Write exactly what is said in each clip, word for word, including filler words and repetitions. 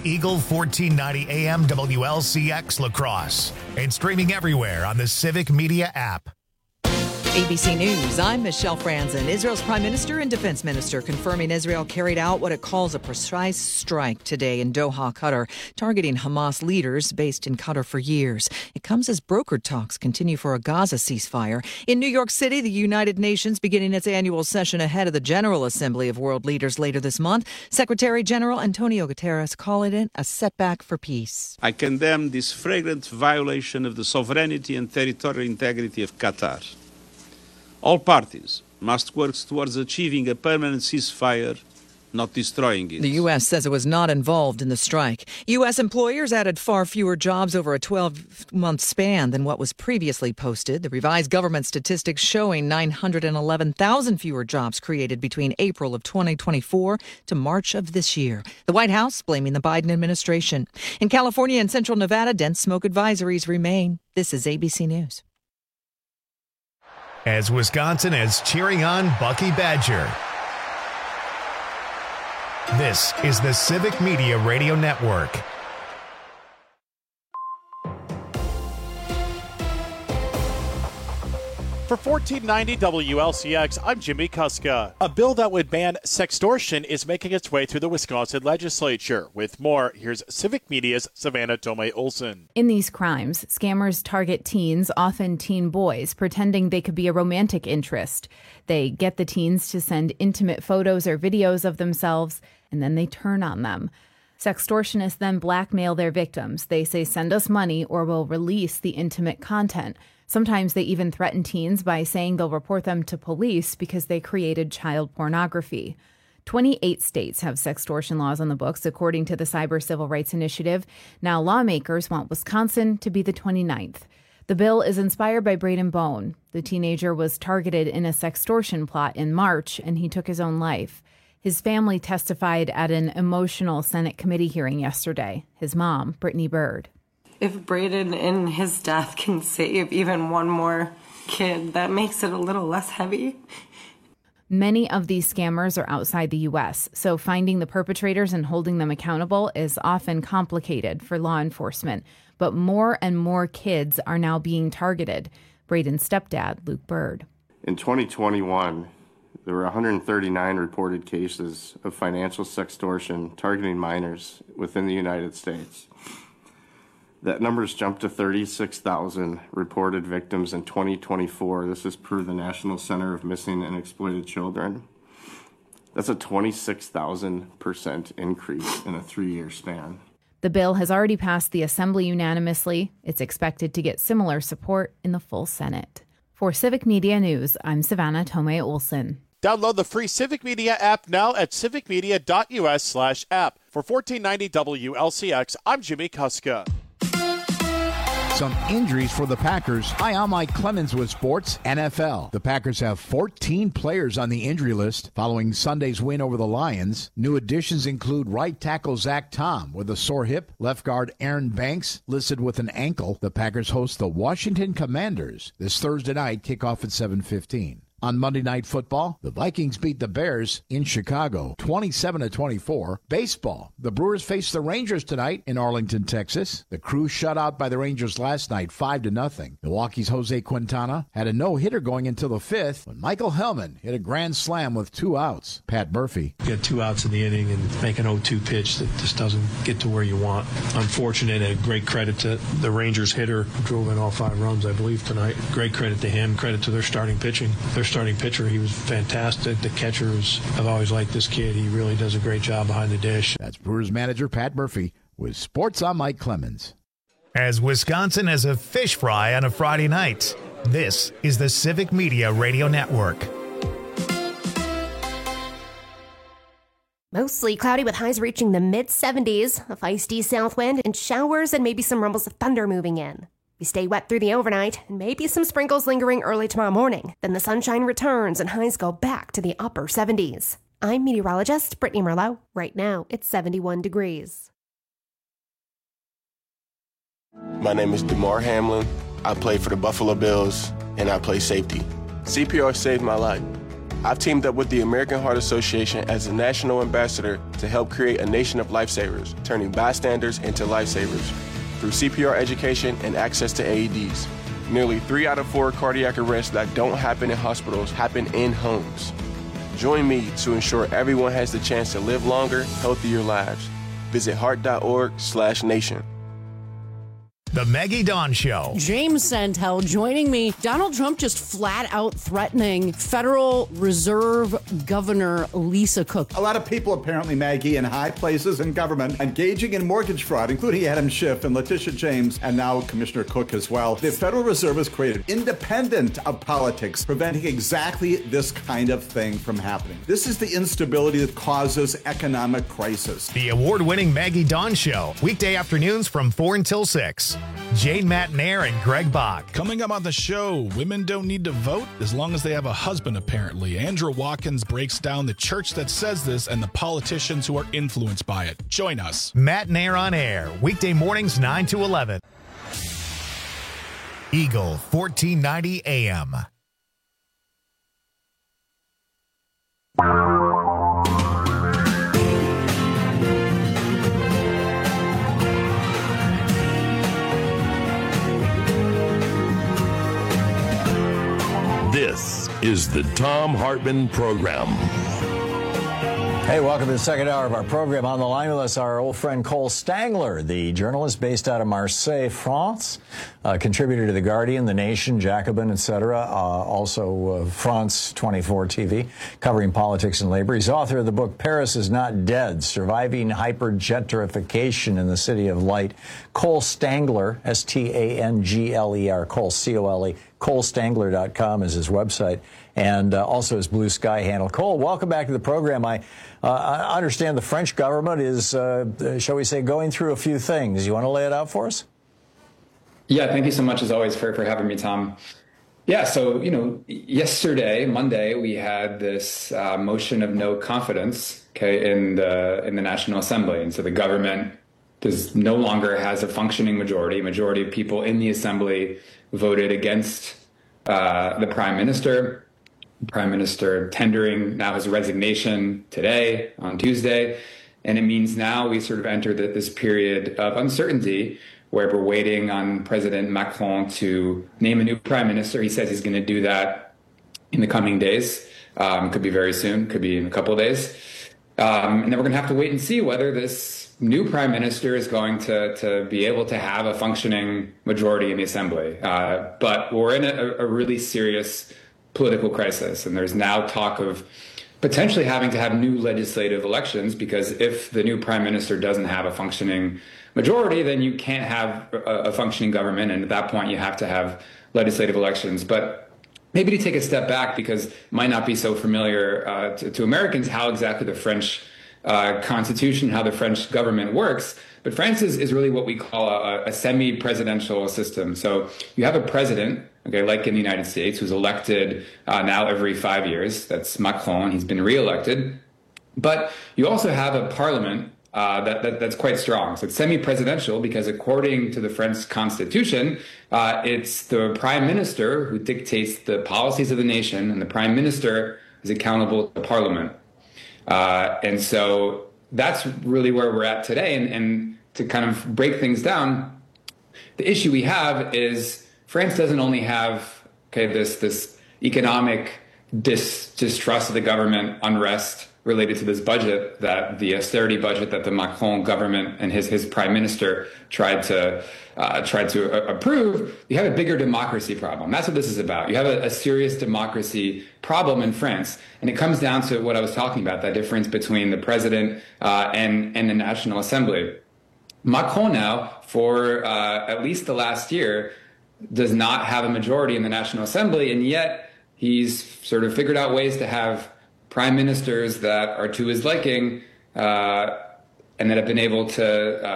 Eagle fourteen ninety A M W L C X La Crosse and streaming everywhere on the Civic Media app. A B C News, I'm Michelle Franzen. Israel's Prime Minister and Defense Minister confirming Israel carried out what it calls a precise strike today in Doha, Qatar, targeting Hamas leaders based in Qatar for years. It comes as brokered talks continue for a Gaza ceasefire. In New York City, the United Nations beginning its annual session ahead of the General Assembly of World Leaders later this month. Secretary General Antonio Guterres calling it a setback for peace. I condemn this flagrant violation of the sovereignty and territorial integrity of Qatar. All parties must work towards achieving a permanent ceasefire, not destroying it. The U S says it was not involved in the strike. U S employers added far fewer jobs over a twelve-month span than what was previously posted. The revised government statistics showing nine hundred eleven thousand fewer jobs created between April of twenty twenty-four to March of this year. The White House blaming the Biden administration. In California and central Nevada, dense smoke advisories remain. This is A B C News. As Wisconsin is cheering on Bucky Badger. This is the Civic Media Radio Network. For fourteen ninety W L C X, I'm Jimmy Kuska. A bill that would ban sextortion is making its way through the Wisconsin legislature. With more, here's Civic Media's Savannah Tomei-Olson. In these crimes, scammers target teens, often teen boys, pretending they could be a romantic interest. They get the teens to send intimate photos or videos of themselves, and then they turn on them. Sextortionists then blackmail their victims. They say, send us money or we'll release the intimate content. Sometimes they even threaten teens by saying they'll report them to police because they created child pornography. twenty-eight states have sextortion laws on the books, according to the Cyber Civil Rights Initiative. Now lawmakers want Wisconsin to be the twenty-ninth. The bill is inspired by Braden Bone. The teenager was targeted in a sextortion plot in March, and he took his own life. His family testified at an emotional Senate committee hearing yesterday. His mom, Brittany Bird. If Braden in his death can save even one more kid, that makes it a little less heavy. Many of these scammers are outside the U S, so finding the perpetrators and holding them accountable is often complicated for law enforcement. But more and more kids are now being targeted. Braden's stepdad, Luke Bird. In twenty twenty-one, there were one hundred thirty-nine reported cases of financial sextortion targeting minors within the United States. That number's jumped to thirty-six thousand reported victims in twenty twenty-four. This is per the National Center of Missing and Exploited Children. That's a twenty-six thousand percent increase in a three-year span. The bill has already passed the Assembly unanimously. It's expected to get similar support in the full Senate. For Civic Media News, I'm Savannah Tomei-Olson. Download the free Civic Media app now at civicmedia.us slash app. For fourteen ninety W L C X, I'm Jimmy Kuska. Some injuries for the Packers. Hi, I'm Mike Clemens with Sports N F L. The Packers have fourteen players on the injury list following Sunday's win over the Lions. New additions include right tackle Zach Tom with a sore hip, left guard Aaron Banks listed with an ankle. The Packers host the Washington Commanders this Thursday night, kickoff at seven fifteen. On Monday Night Football, the Vikings beat the Bears in Chicago, twenty-seven to twenty-four. Baseball, the Brewers face the Rangers tonight in Arlington, Texas. The Crew shut out by the Rangers last night, five to nothing. Milwaukee's Jose Quintana had a no-hitter going until the fifth when Michael Hellman hit a grand slam with two outs. Pat Murphy. You get two outs in the inning and make an oh two pitch that just doesn't get to where you want. Unfortunate, and great credit to the Rangers hitter who drove in all five runs, I believe, tonight. Great credit to him, credit to their starting pitching. Their starting pitcher, he was fantastic. The catchers, I've always liked this kid. He really does a great job behind the dish. That's Brewers manager Pat Murphy with Sports on Mike Clemens. As Wisconsin has a fish fry on a Friday night, this is the Civic Media Radio Network. Mostly cloudy with highs reaching the mid seventies, a feisty south wind, and showers and maybe some rumbles of thunder moving in. We stay wet through the overnight, and maybe some sprinkles lingering early tomorrow morning. Then the sunshine returns and highs go back to the upper seventies. I'm meteorologist Brittany Merlot. Right now, it's seventy-one degrees. My name is DeMar Hamlin. I play for the Buffalo Bills, and I play safety. C P R saved my life. I've teamed up with the American Heart Association as a national ambassador to help create a nation of lifesavers, turning bystanders into lifesavers through C P R education and access to A E Ds. Nearly three out of four cardiac arrests that don't happen in hospitals happen in homes. Join me to ensure everyone has the chance to live longer, healthier lives. Visit heart.org slash nation. The Maggie Dawn Show. James Santel joining me. Donald Trump just flat out threatening Federal Reserve Governor Lisa Cook. A lot of people apparently, Maggie, in high places in government engaging in mortgage fraud, including Adam Schiff and Letitia James, and now Commissioner Cook as well. The Federal Reserve has created independent of politics, preventing exactly this kind of thing from happening. This is the instability that causes economic crisis. The award-winning Maggie Dawn Show. Weekday afternoons from four until six. Jane Matnair and Greg Bach. Coming up on the show, women don't need to vote as long as they have a husband, apparently. Andrew Watkins breaks down the church that says this and the politicians who are influenced by it. Join us. Matnair on air, weekday mornings nine to eleven. Eagle, fourteen ninety A M. This is the Thom Hartmann Program. Hey, welcome to the second hour of our program. On the line with us, our old friend Cole Stangler, the journalist based out of Marseille, France, uh, contributor to The Guardian, The Nation, Jacobin, et cetera. Uh, also, uh, France twenty-four T V, covering politics and labor. He's author of the book Paris is Not Dead, Surviving Hypergentrification in the City of Light. Cole Stangler, S T A N G L E R, Cole, C O L E. Cole Stangler dot com is his website, and uh, also his Blue Sky handle. Cole, welcome back to the program. I, uh, I understand the French government is, uh, shall we say, going through a few things. You want to lay it out for us? Yeah, thank you so much, as always, for, for having me, Tom. Yeah, so, you know, yesterday, Monday, we had this uh, motion of no confidence, okay, in the in the National Assembly. And so the government does no longer has a functioning majority. A majority of people in the Assembly voted against uh, the Prime Minister. The Prime Minister tendering now his resignation today, on Tuesday. And it means now we sort of enter the, this period of uncertainty where we're waiting on President Macron to name a new prime minister. He says he's going to do that in the coming days. Um, could be very soon, could be in a couple of days. Um, and then we're going to have to wait and see whether this new prime minister is going to, to be able to have a functioning majority in the assembly. Uh, but we're in a, a really serious political crisis, and there's now talk of potentially having to have new legislative elections, because if the new prime minister doesn't have a functioning majority, then you can't have a, a functioning government, and at that point you have to have legislative elections. But maybe to take a step back, because it might not be so familiar uh, to, to Americans how exactly the French Uh, constitution, how the French government works. But France is, is really what we call a, a semi-presidential system. So you have a president, okay, like in the United States, who's elected uh, now every five years. That's Macron. He's been reelected. But you also have a parliament uh, that, that that's quite strong. So it's semi-presidential because according to the French constitution, uh, it's the prime minister who dictates the policies of the nation, and the prime minister is accountable to parliament. Uh, and so that's really where we're at today. And, and to kind of break things down, the issue we have is France doesn't only have, okay, this, this economic dis, distrust of the government, unrest related to this budget, that the austerity budget that the Macron government and his, his prime minister tried to, uh, tried to uh, approve. You have a bigger democracy problem. That's what this is about. You have a, a serious democracy problem in France. And it comes down to what I was talking about, that difference between the president uh, and, and the National Assembly. Macron now, for uh, at least the last year, does not have a majority in the National Assembly, and yet he's sort of figured out ways to have prime ministers that are to his liking uh, and that have been able to uh,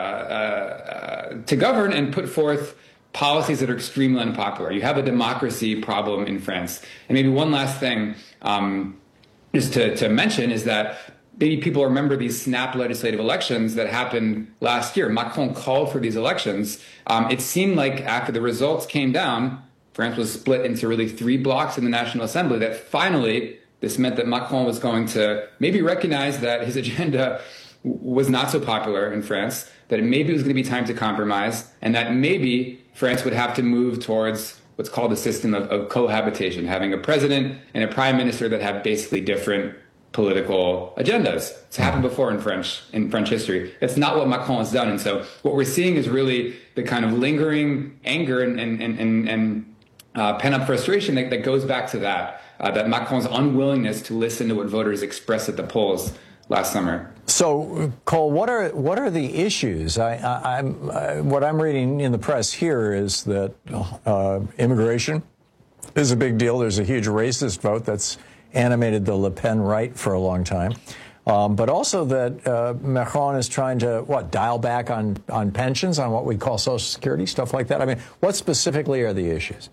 uh, to govern and put forth policies that are extremely unpopular. You have a democracy problem in France. And maybe one last thing um, just to, to mention is that maybe people remember these snap legislative elections that happened last year. Macron called for these elections. Um, it seemed like after the results came down, France was split into really three blocks in the National Assembly, that finally This meant that Macron was going to maybe recognize that his agenda was not so popular in France, that maybe it was going to be time to compromise, and that maybe France would have to move towards what's called a system of, of cohabitation, having a president and a prime minister that have basically different political agendas. It's happened before in French in French history. It's not what Macron has done. And so what we're seeing is really the kind of lingering anger and, and, and, and uh, pent-up frustration that, that goes back to that, uh, that Macron's unwillingness to listen to what voters expressed at the polls last summer. So, Cole, what are what are the issues? I, I, I'm I, what I'm reading in the press here is that uh, immigration is a big deal. There's a huge racist vote that's animated the Le Pen right for a long time, um, but also that uh, Macron is trying to what dial back on on pensions, on what we call Social Security, stuff like that. I mean, what specifically are the issues?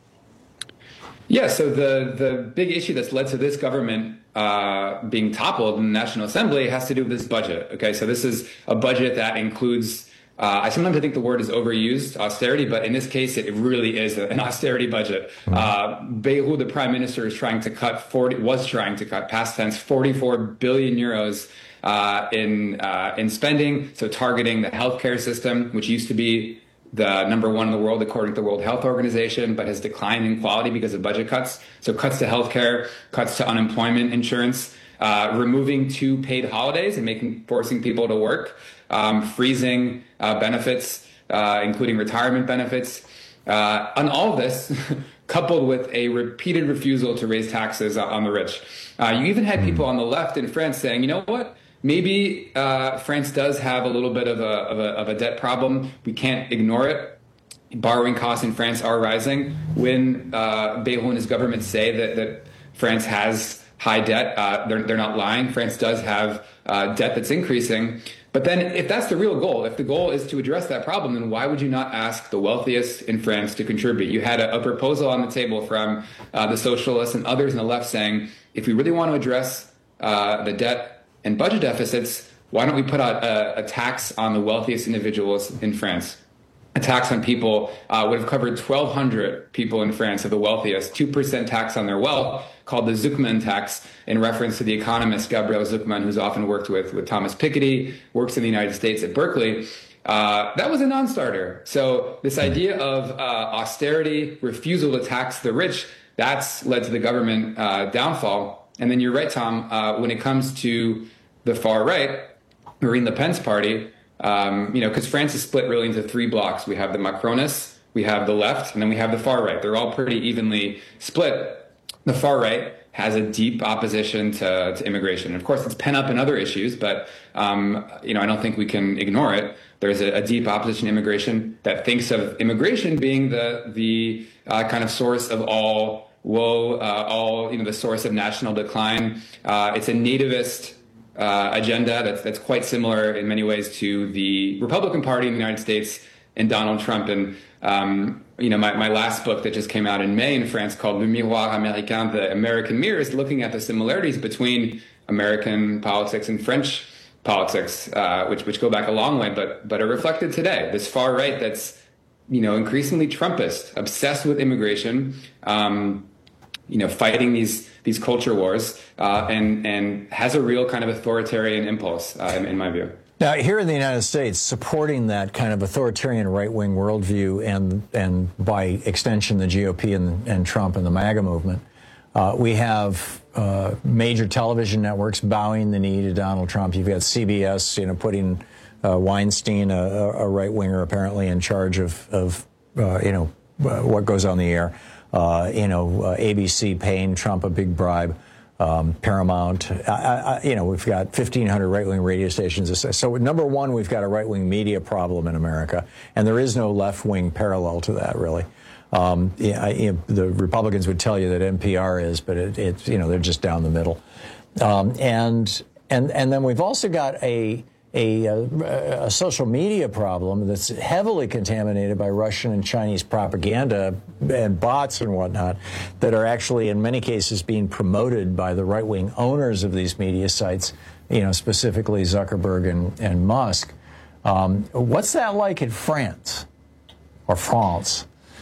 Yeah, so the, the big issue that's led to this government uh, being toppled in the National Assembly has to do with this budget. Okay, so this is a budget that includes, uh, I sometimes I think the word is overused, austerity, but in this case, it really is an austerity budget. Uh, Bayrou, the prime minister, is trying to cut forty, was trying to cut, past tense, forty-four billion euros uh, in uh, in spending. So targeting the healthcare system, which used to be the number one in the world according to the World Health Organization, but has declined in quality because of budget cuts. So cuts to healthcare, cuts to unemployment insurance, uh, removing two paid holidays and making forcing people to work, um, freezing uh, benefits, uh, including retirement benefits. Uh, and all of this coupled with a repeated refusal to raise taxes on the rich. Uh, you even had people on the left in France saying, you know what? Maybe uh, France does have a little bit of a, of, a, of a debt problem. We can't ignore it. Borrowing costs in France are rising. When uh, Bayrou and his government say that, that France has high debt, uh, they're, they're not lying. France does have uh, debt that's increasing. But then if that's the real goal, if the goal is to address that problem, then why would you not ask the wealthiest in France to contribute? You had a, a proposal on the table from uh, the socialists and others on the left saying, if we really want to address uh, the debt and budget deficits, why don't we put out a, a tax on the wealthiest individuals in France? A tax on people uh, would have covered twelve hundred people in France of the wealthiest, two percent tax on their wealth, called the Zucman tax, in reference to the economist Gabriel Zucman, who's often worked with, with Thomas Piketty, works in the United States at Berkeley. Uh, that was a non-starter. So this idea of uh, austerity, refusal to tax the rich, that's led to the government uh, downfall. And then you're right, Tom, uh, when it comes to the far right, Marine Le Pen's party, um, you know, because France is split really into three blocks. We have the Macronists, we have the left, and then we have the far right. They're all pretty evenly split. The far right has a deep opposition to, to immigration. Of course, it's pent up in other issues, but, um, you know, I don't think we can ignore it. There's a, a deep opposition to immigration that thinks of immigration being the, the uh, kind of source of all woe, uh, all, you know, the source of national decline. Uh, it's a nativist uh, agenda that's, that's quite similar in many ways to the Republican Party in the United States and Donald Trump. And, um, you know, my, my last book that just came out in May in France called Le Miroir Américain, The American Mirror, is looking at the similarities between American politics and French politics, uh, which, which go back a long way, but, but are reflected today. This far right that's, you know, increasingly Trumpist, obsessed with immigration, um, you know, fighting these these culture wars, uh, and and has a real kind of authoritarian impulse, uh, in, in my view. Now, here in the United States, supporting that kind of authoritarian right-wing worldview and and by extension the G O P and, and Trump and the MAGA movement, uh, we have uh, major television networks bowing the knee to Donald Trump. You've got C B S, you know, putting uh, Weinstein, a, a right-winger apparently, in charge of of uh, you know uh, what goes on the air. Uh, you know, uh, A B C paying Trump a big bribe, um, Paramount. I, I, you know, we've got fifteen hundred right-wing radio stations. So, number one, we've got a right-wing media problem in America, and there is no left-wing parallel to that, really. Um, yeah, I, you know, the Republicans would tell you that N P R is, but it, it's, you know, they're just down the middle. Um, and and and then we've also got a A, a, a social media problem that's heavily contaminated by Russian and Chinese propaganda and bots and whatnot that are actually, in many cases, being promoted by the right-wing owners of these media sites, you know, specifically Zuckerberg and, and Musk. Um, what's that like in France or France?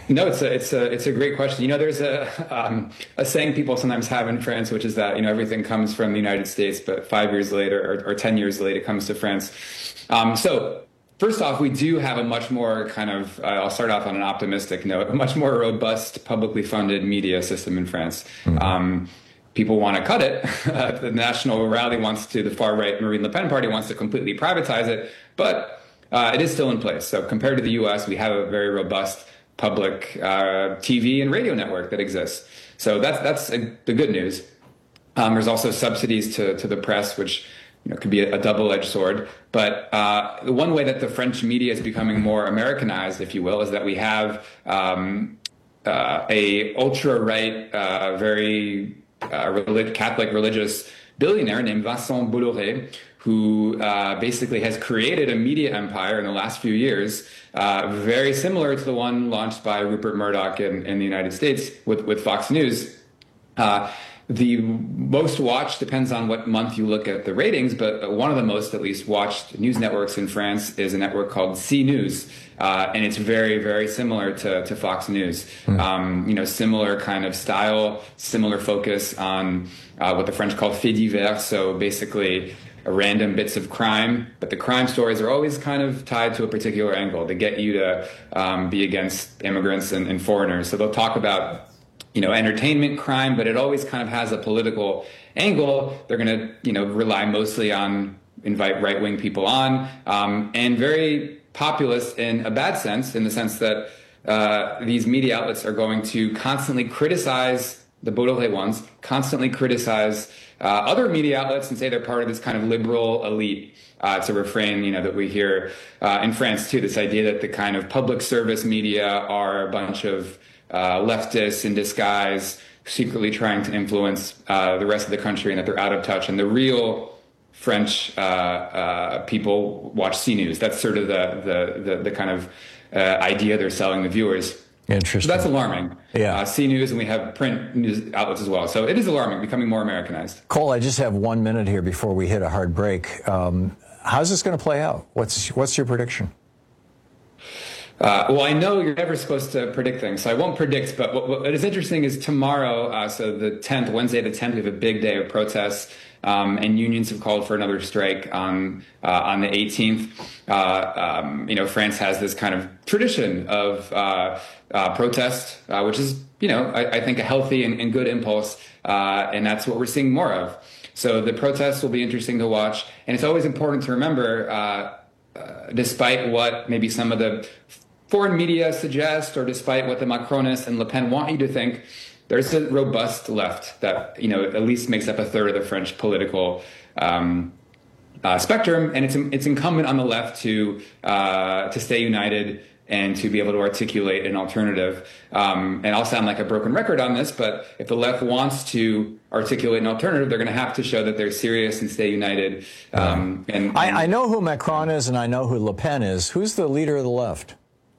No, it's a it's a it's a great question. You know, there's a um, a saying people sometimes have in France, which is that you know everything comes from the United States, but five years later or, or ten years later, it comes to France. Um, so first off, we do have a much more kind of uh, I'll start off on an optimistic note, a much more robust publicly funded media system in France. Mm-hmm. Um, people want to cut it. The National Rally wants to, the far right Marine Le Pen party wants to completely privatize it, but uh, it is still in place. So compared to the U S, we have a very robust public uh, T V and radio network that exists. So that's that's a, the good news. Um, there's also subsidies to, to the press, which you know, could be a, a double-edged sword. But uh, the one way that the French media is becoming more Americanized, if you will, is that we have um, uh, a ultra-right, uh, very uh, relig- Catholic religious billionaire named Vincent Bolloré, who uh, basically has created a media empire in the last few years, uh, very similar to the one launched by Rupert Murdoch in, in the United States with, with Fox News. Uh, the most watched, depends on what month you look at the ratings, but one of the most at least watched news networks in France is a network called C News. Uh, and it's very, very similar to, to Fox News. Mm. Um, you know, similar kind of style, similar focus on uh, what the French call faits divers. So basically, random bits of crime, but the crime stories are always kind of tied to a particular angle. They get you to um, be against immigrants and, and foreigners. So they'll talk about, you know, entertainment crime, but it always kind of has a political angle. They're going to, you know, rely mostly on invite right-wing people on, um, and very populist in a bad sense, in the sense that uh, these media outlets are going to constantly criticize the Bolloré ones, constantly criticize Uh, other media outlets and say they're part of this kind of liberal elite. Uh, it's a refrain, you know, that we hear uh, in France too. This idea that the kind of public service media are a bunch of uh, leftists in disguise, secretly trying to influence uh, the rest of the country, and that they're out of touch. And the real French uh, uh, people watch C News. That's sort of the the the, the kind of uh, idea they're selling the viewers. Interesting. So that's alarming. Yeah. Uh, C News, and we have print news outlets as well. So it is alarming, becoming more Americanized. Cole, I just have one minute here before we hit a hard break. Um, how's this going to play out? What's what's your prediction? Uh, well, I know you're never supposed to predict things, so I won't predict. But what, what is interesting is tomorrow, uh, so the tenth, Wednesday the tenth, we have a big day of protests. Um, and unions have called for another strike on uh, on the eighteenth. Uh, um, you know, France has this kind of tradition of uh, uh, protest, uh, which is, you know, I, I think a healthy and, and good impulse, uh, and that's what we're seeing more of. So the protests will be interesting to watch, and it's always important to remember, uh, uh, despite what maybe some of the foreign media suggest, or despite what the Macronists and Le Pen want you to think, there's a robust left that, you know, at least makes up a third of the French political um, uh, spectrum, and it's it's incumbent on the left to uh, to stay united and to be able to articulate an alternative. Um, and I'll sound like a broken record on this, but if the left wants to articulate an alternative, they're going to have to show that they're serious and stay united. Um, and, and I, I know who Macron is, and I know who Le Pen is. Who's the leader of the left?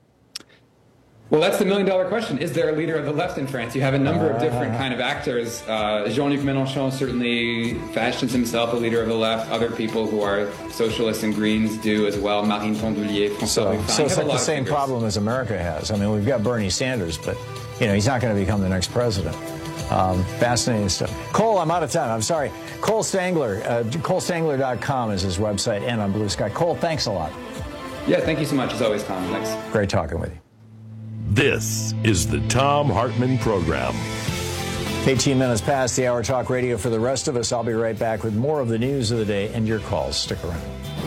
Well, that's the million-dollar question. Is there a leader of the left in France? You have a number of different kind of actors. Uh, Jean-Luc Mélenchon certainly fashions himself a leader of the left. Other people who are socialists and Greens do as well. Marine Tondelier, François So, Ruffin. so it's You have like a the lot same of figures. problem as America has. I mean, we've got Bernie Sanders, but, you know, he's not going to become the next president. Um, fascinating stuff. Cole, I'm out of time. I'm sorry. Cole Stangler, uh, Cole Stangler dot com is his website, and on Blue Sky. Cole, thanks a lot. Yeah, thank you so much, as always, Tom. Thanks. Great talking with you. This is the Tom Hartman Program. eighteen minutes past the hour. Talk radio for the rest of us. I'll be right back with more of the news of the day and your calls. Stick around.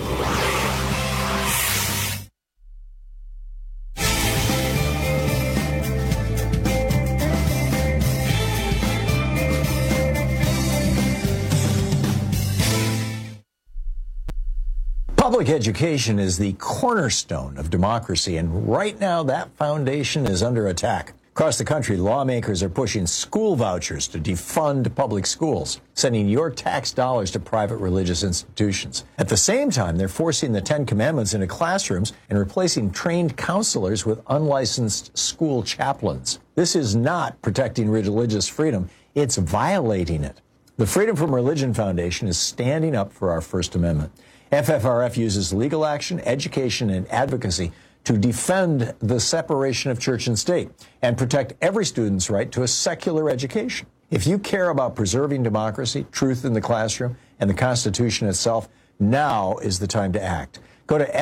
Public education is the cornerstone of democracy, and right now that foundation is under attack. Across the country, lawmakers are pushing school vouchers to defund public schools, sending your tax dollars to private religious institutions. At the same time, they're forcing the Ten Commandments into classrooms and replacing trained counselors with unlicensed school chaplains. This is not protecting religious freedom, it's violating it. The Freedom from Religion Foundation is standing up for our First Amendment. F F R F uses legal action, education, and advocacy to defend the separation of church and state and protect every student's right to a secular education. If you care about preserving democracy, truth in the classroom, and the Constitution itself, now is the time to act. Go to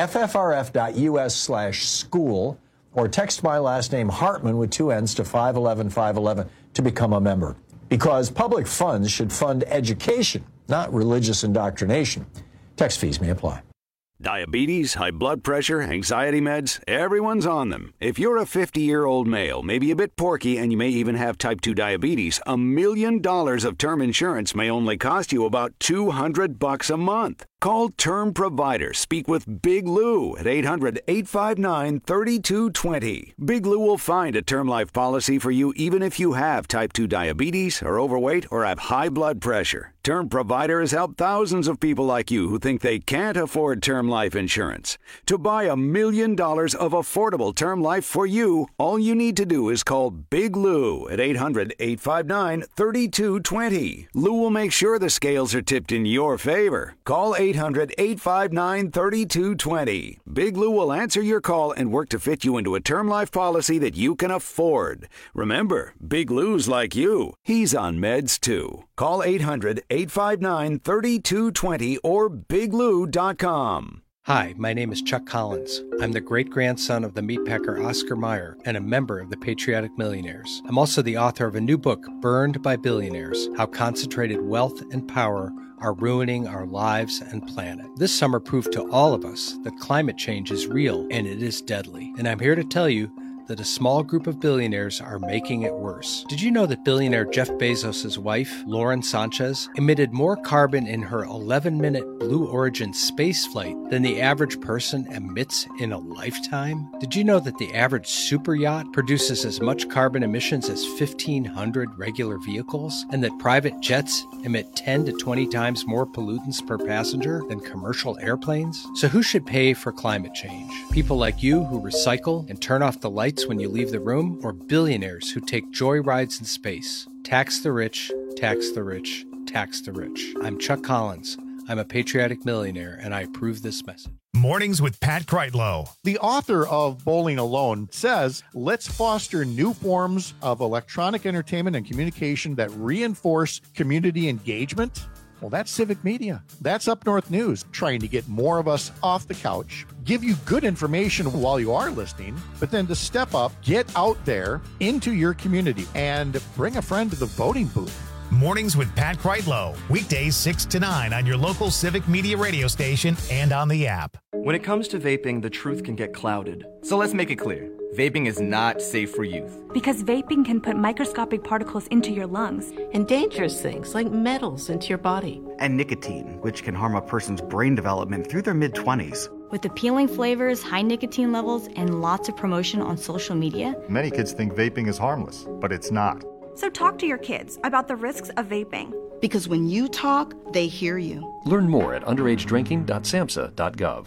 ffrf.us slash school or text my last name Hartman with two N's to five one one five one one to become a member. Because public funds should fund education, not religious indoctrination. Text fees may apply. Diabetes, high blood pressure, anxiety meds, everyone's on them. If you're a fifty-year-old male, maybe a bit porky, and you may even have type two diabetes, a million dollars of term insurance may only cost you about two hundred bucks a month. Call Term Provider. Speak with Big Lou at eight hundred, eight five nine, three two two zero. Big Lou will find a term life policy for you even if you have type two diabetes, are overweight, or have high blood pressure. Term Provider has helped thousands of people like you who think they can't afford term life insurance. To buy a million dollars of affordable term life for you, all you need to do is call Big Lou at eight hundred, eight five nine, three two two zero. Lou will make sure the scales are tipped in your favor. Call eight hundred, eight five nine, three two two zero. Big Lou will answer your call and work to fit you into a term life policy that you can afford. Remember, Big Lou's like you. He's on meds too. Call eight hundred, eight five nine, three two two zero or big lou dot com. Hi, my name is Chuck Collins. I'm the great-grandson of the meatpacker Oscar Mayer and a member of the Patriotic Millionaires. I'm also the author of a new book, Burned by Billionaires: How Concentrated Wealth and Power are ruining our lives and planet. This summer proved to all of us that climate change is real and it is deadly. And I'm here to tell you that a small group of billionaires are making it worse. Did you know that billionaire Jeff Bezos' wife, Lauren Sanchez, emitted more carbon in her eleven-minute Blue Origin space flight than the average person emits in a lifetime? Did you know that the average super yacht produces as much carbon emissions as fifteen hundred regular vehicles, and that private jets emit ten to twenty times more pollutants per passenger than commercial airplanes? So who should pay for climate change? People like you who recycle and turn off the lights when you leave the room, or billionaires who take joy rides in space? Tax the rich, tax the rich, tax the rich. I'm Chuck Collins. I'm a patriotic millionaire, and I approve this message. Mornings with Pat Kreitlow. The author of Bowling Alone says, let's foster new forms of electronic entertainment and communication that reinforce community engagement. Well, that's Civic Media. That's Up North News, trying to get more of us off the couch, give you good information while you are listening, but then to step up, get out there into your community and bring a friend to the voting booth. Mornings with Pat Kreitlow. Weekdays six to nine on your local Civic Media radio station and on the app. When it comes to vaping, the truth can get clouded. So let's make it clear. Vaping is not safe for youth. Because vaping can put microscopic particles into your lungs. And dangerous things like metals into your body. And nicotine, which can harm a person's brain development through their mid-twenties. With appealing flavors, high nicotine levels, and lots of promotion on social media. Many kids think vaping is harmless, but it's not. So talk to your kids about the risks of vaping. Because when you talk, they hear you. Learn more at underage drinking dot samhsa dot gov.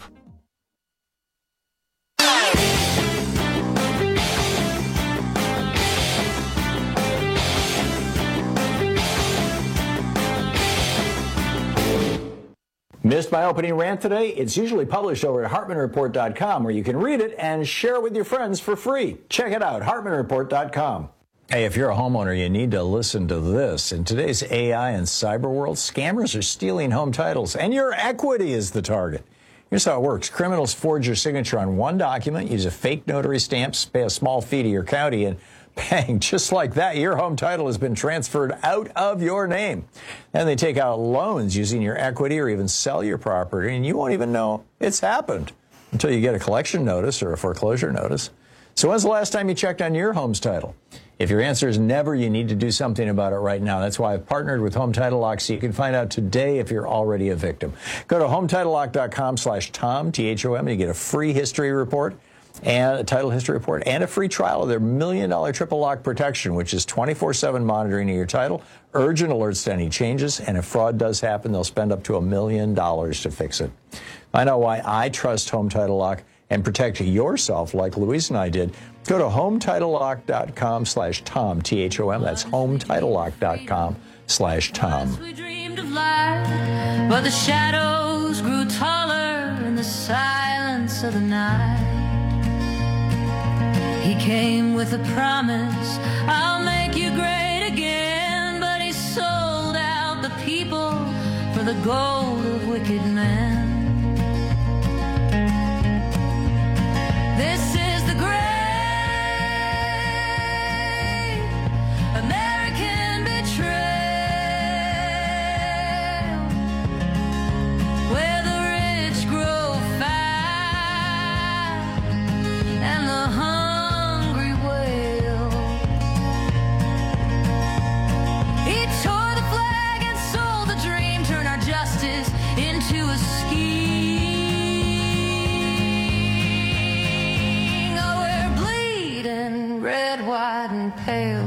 Missed my opening rant today? It's usually published over at hartman report dot com, where you can read it and share it with your friends for free. Check it out, hartman report dot com. Hey, if you're a homeowner, you need to listen to this. In today's A I and cyber world, scammers are stealing home titles, and your equity is the target. Here's how it works. Criminals forge your signature on one document, use a fake notary stamp, pay a small fee to your county, and bang, just like that, your home title has been transferred out of your name. Then they take out loans using your equity or even sell your property, and you won't even know it's happened until you get a collection notice or a foreclosure notice. So when's the last time you checked on your home's title? If your answer is never, you need to do something about it right now. That's why I've partnered with Home Title Lock, so you can find out today if you're already a victim. Go to home title lock dot com slash Tom, T H O M, and you get a free history report and a title history report and a free trial of their million dollar triple lock protection, which is twenty-four seven monitoring of your title, urgent alerts to any changes, and if fraud does happen, they'll spend up to a million dollars to fix it. Find out why I trust Home Title Lock and protect yourself like Louise and I did. Go to home title lock dot com slash Tom, T H O M. That's home title lock dot com slash Tom. We dreamed of light, but the shadows grew taller in the silence of the night. He came with a promise, I'll make you great again, but he sold out the people for the gold of wicked men. This is the great American betrayal, where the rich grow fat and the hungry wail. He tore the flag and sold the dream, turned our justice into a scheme. Oh, we're bleeding red, white, and pale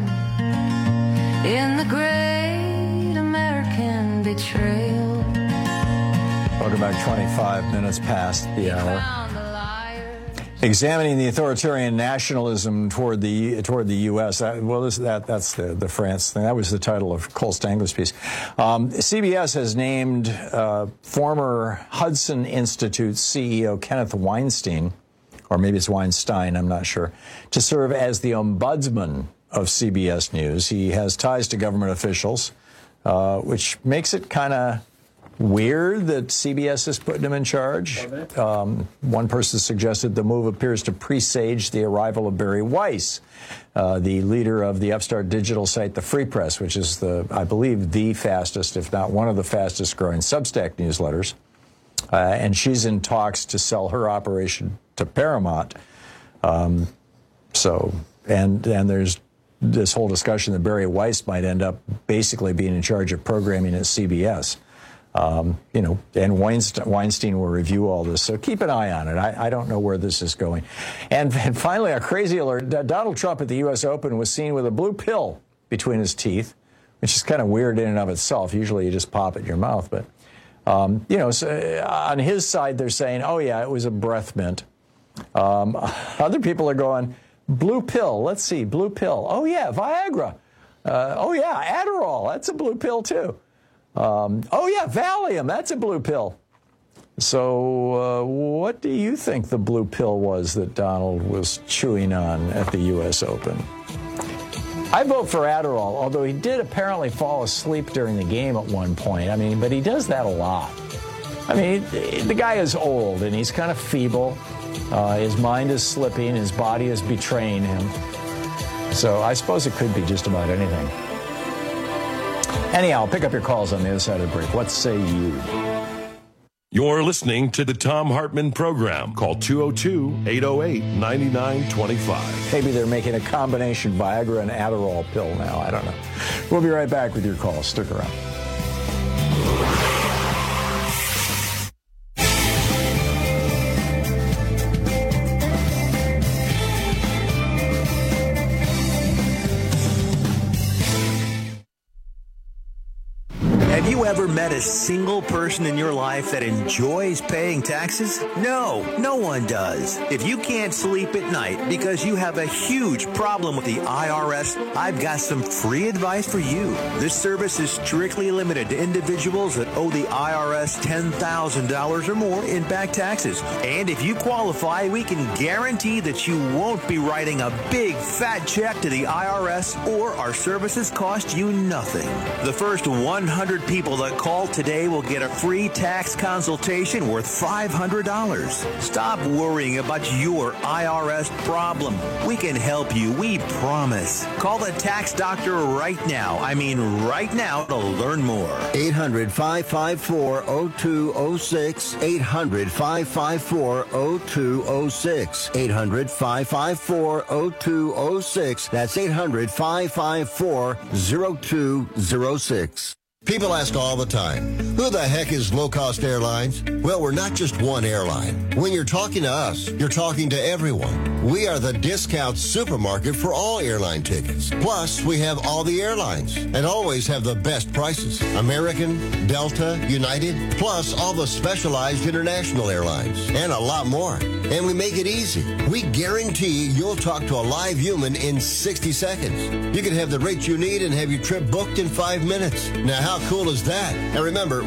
in the great American betrayal. Welcome back. twenty-five minutes past the hour. Examining the authoritarian nationalism toward the toward the U S That, well, this, that that's the the France thing. That was the title of Cole Stangler's piece. Um, C B S has named uh, former Hudson Institute C E O Kenneth Weinstein, or maybe it's Weinstein, I'm not sure, to serve as the ombudsman of C B S News. He has ties to government officials, uh, which makes it kind of weird that C B S is putting him in charge. Um, one person suggested the move appears to presage the arrival of Barry Weiss, uh, the leader of the upstart digital site The Free Press, which is, the, I believe, the fastest, if not one of the fastest growing Substack newsletters. Uh, and she's in talks to sell her operation to Paramount. Um, so, and and there's this whole discussion that Barry Weiss might end up basically being in charge of programming at C B S. Um, you know, and Weinstein, Weinstein will review all this, so keep an eye on it. I, I don't know where this is going. And, and finally, a crazy alert. Donald Trump at the U S Open was seen with a blue pill between his teeth, which is kind of weird in and of itself. Usually you just pop it in your mouth. But, um, you know, so on his side, they're saying, oh, yeah, it was a breath mint. Um, other people are going, blue pill. Let's see, blue pill. Oh, yeah, Viagra. Uh, oh, yeah, Adderall. That's a blue pill, too. Um, oh, yeah, Valium, that's a blue pill. So uh, what do you think the blue pill was that Donald was chewing on at the U S Open? I vote for Adderall, although he did apparently fall asleep during the game at one point. I mean, but he does that a lot. I mean, the guy is old, and he's kind of feeble. Uh, his mind is slipping. His body is betraying him. So I suppose it could be just about anything. Anyhow, I'll pick up your calls on the other side of the break. What say you? You're listening to the Thom Hartmann Program. Call two oh two, eight oh eight, nine nine two five. Maybe they're making a combination Viagra and Adderall pill now. I don't know. We'll be right back with your calls. Stick around. Have you ever met a single person in your life that enjoys paying taxes? No, no one does. If you can't sleep at night because you have a huge problem with the I R S, I've got some free advice for you. This service is strictly limited to individuals that owe the I R S ten thousand dollars or more in back taxes. And if you qualify, we can guarantee that you won't be writing a big fat check to the I R S, or our services cost you nothing. The first one hundred people that call today will get a free tax consultation worth five hundred dollars. Stop worrying about your I R S problem. We can help you, we promise. Call the tax doctor right now. I mean right now to learn more. eight hundred, five five four, oh two oh six. eight hundred, five five four, oh two oh six. eight hundred, five five four, oh two oh six. That's eight hundred, five five four, oh two oh six. People ask all the time, who the heck is Low Cost Airlines? Well, we're not just one airline. When you're talking to us, you're talking to everyone. We are the discount supermarket for all airline tickets. Plus, we have all the airlines and always have the best prices. American, Delta, United, plus all the specialized international airlines and a lot more. And we make it easy. We guarantee you'll talk to a live human in sixty seconds. You can have the rate you need and have your trip booked in five minutes. Now, how cool is that? And remember,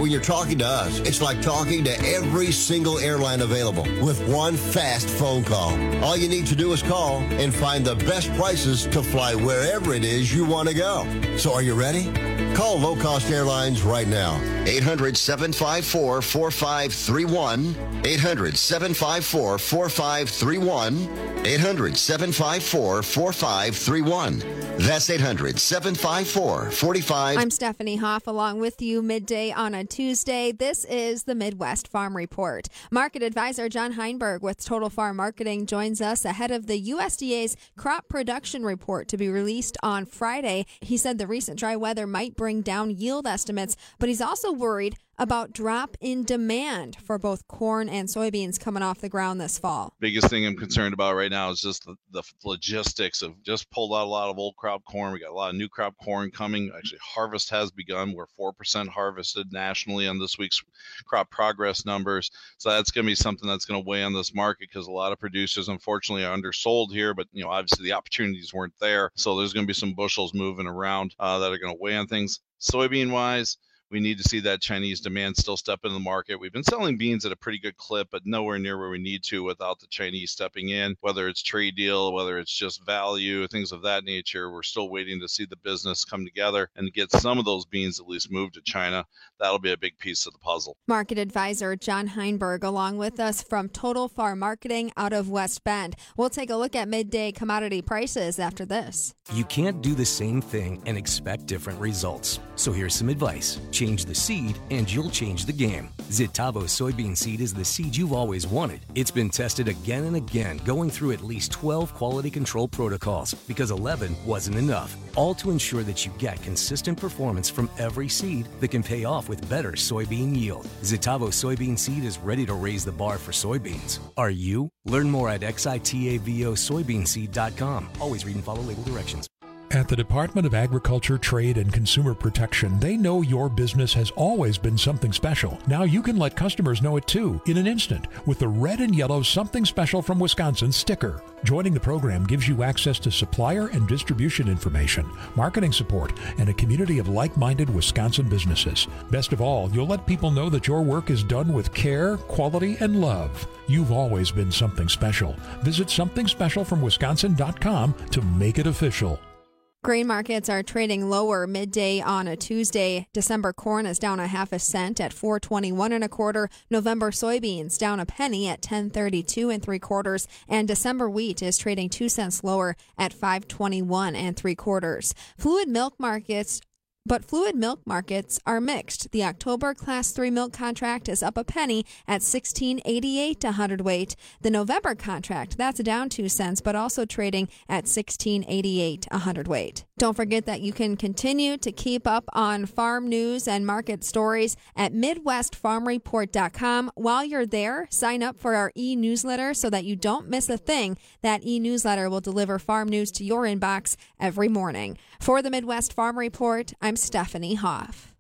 when you're talking to us, it's like talking to every single airline available with one fast phone call. All you need to do is call and find the best prices to fly wherever it is you want to go. So are you ready? Call Low Cost Airlines right now. eight hundred, seven five four, four five three one. eight hundred, seven five four, four five three one. eight hundred, seven five four, four five three one. That's eight hundred, seven five four, four five. I'm Stephanie Hoff along with you midday on a Tuesday. This is the Midwest Farm Report. Market advisor John Heinberg with Total Farm Marketing joins us ahead of the U S D A's crop production report to be released on Friday. He said the recent dry weather might bring down yield estimates, but he's also worried about drop in demand for both corn and soybeans coming off the ground this fall. Biggest thing I'm concerned about right now is just the, the logistics of just pulled out a lot of old crop corn. We got a lot of new crop corn coming. Actually, harvest has begun. We're four percent harvested nationally on this week's crop progress numbers. So that's going to be something that's going to weigh on this market because a lot of producers, unfortunately, are undersold here. But, you know, obviously the opportunities weren't there. So there's going to be some bushels moving around uh, that are going to weigh on things. Soybean-wise, we need to see that Chinese demand still step into the market. We've been selling beans at a pretty good clip, but nowhere near where we need to without the Chinese stepping in, whether it's trade deal, whether it's just value, things of that nature. We're still waiting to see the business come together and get some of those beans at least moved to China. That'll be a big piece of the puzzle. Market advisor John Heinberg along with us from Total Farm Marketing out of West Bend. We'll take a look at midday commodity prices after this. You can't do the same thing and expect different results. So here's some advice. Change the seed and you'll change the game. Zitavo soybean seed is the seed you've always wanted. It's been tested again and again, going through at least twelve quality control protocols because eleven wasn't enough. All to ensure that you get consistent performance from every seed that can pay off with better soybean yield. Zitavo soybean seed is ready to raise the bar for soybeans. Are you? Learn more at xitavo soybean seed dot com. Always read and follow label directions. At the Department of Agriculture, Trade, and Consumer Protection, they know your business has always been something special. Now you can let customers know it too, in an instant, with the red and yellow Something Special from Wisconsin sticker. Joining the program gives you access to supplier and distribution information, marketing support, and a community of like-minded Wisconsin businesses. Best of all, you'll let people know that your work is done with care, quality, and love. You've always been something special. Visit something special from wisconsin dot com to make it official. Grain markets are trading lower midday on a Tuesday. December corn is down a half a cent at four twenty-one and a quarter. November soybeans down a penny at ten thirty-two and three quarters. And December wheat is trading two cents lower at five twenty-one and three quarters. Fluid milk markets But fluid milk markets are mixed. The October Class three milk contract is up a penny at sixteen eighty-eight a hundredweight. The November contract, that's down two cents, but also trading at sixteen eighty-eight a hundredweight. Don't forget that you can continue to keep up on farm news and market stories at midwest farm report dot com. While you're there, sign up for our e-newsletter so that you don't miss a thing. That e-newsletter will deliver farm news to your inbox every morning. For the Midwest Farm Report, I'm Stephanie Hoff.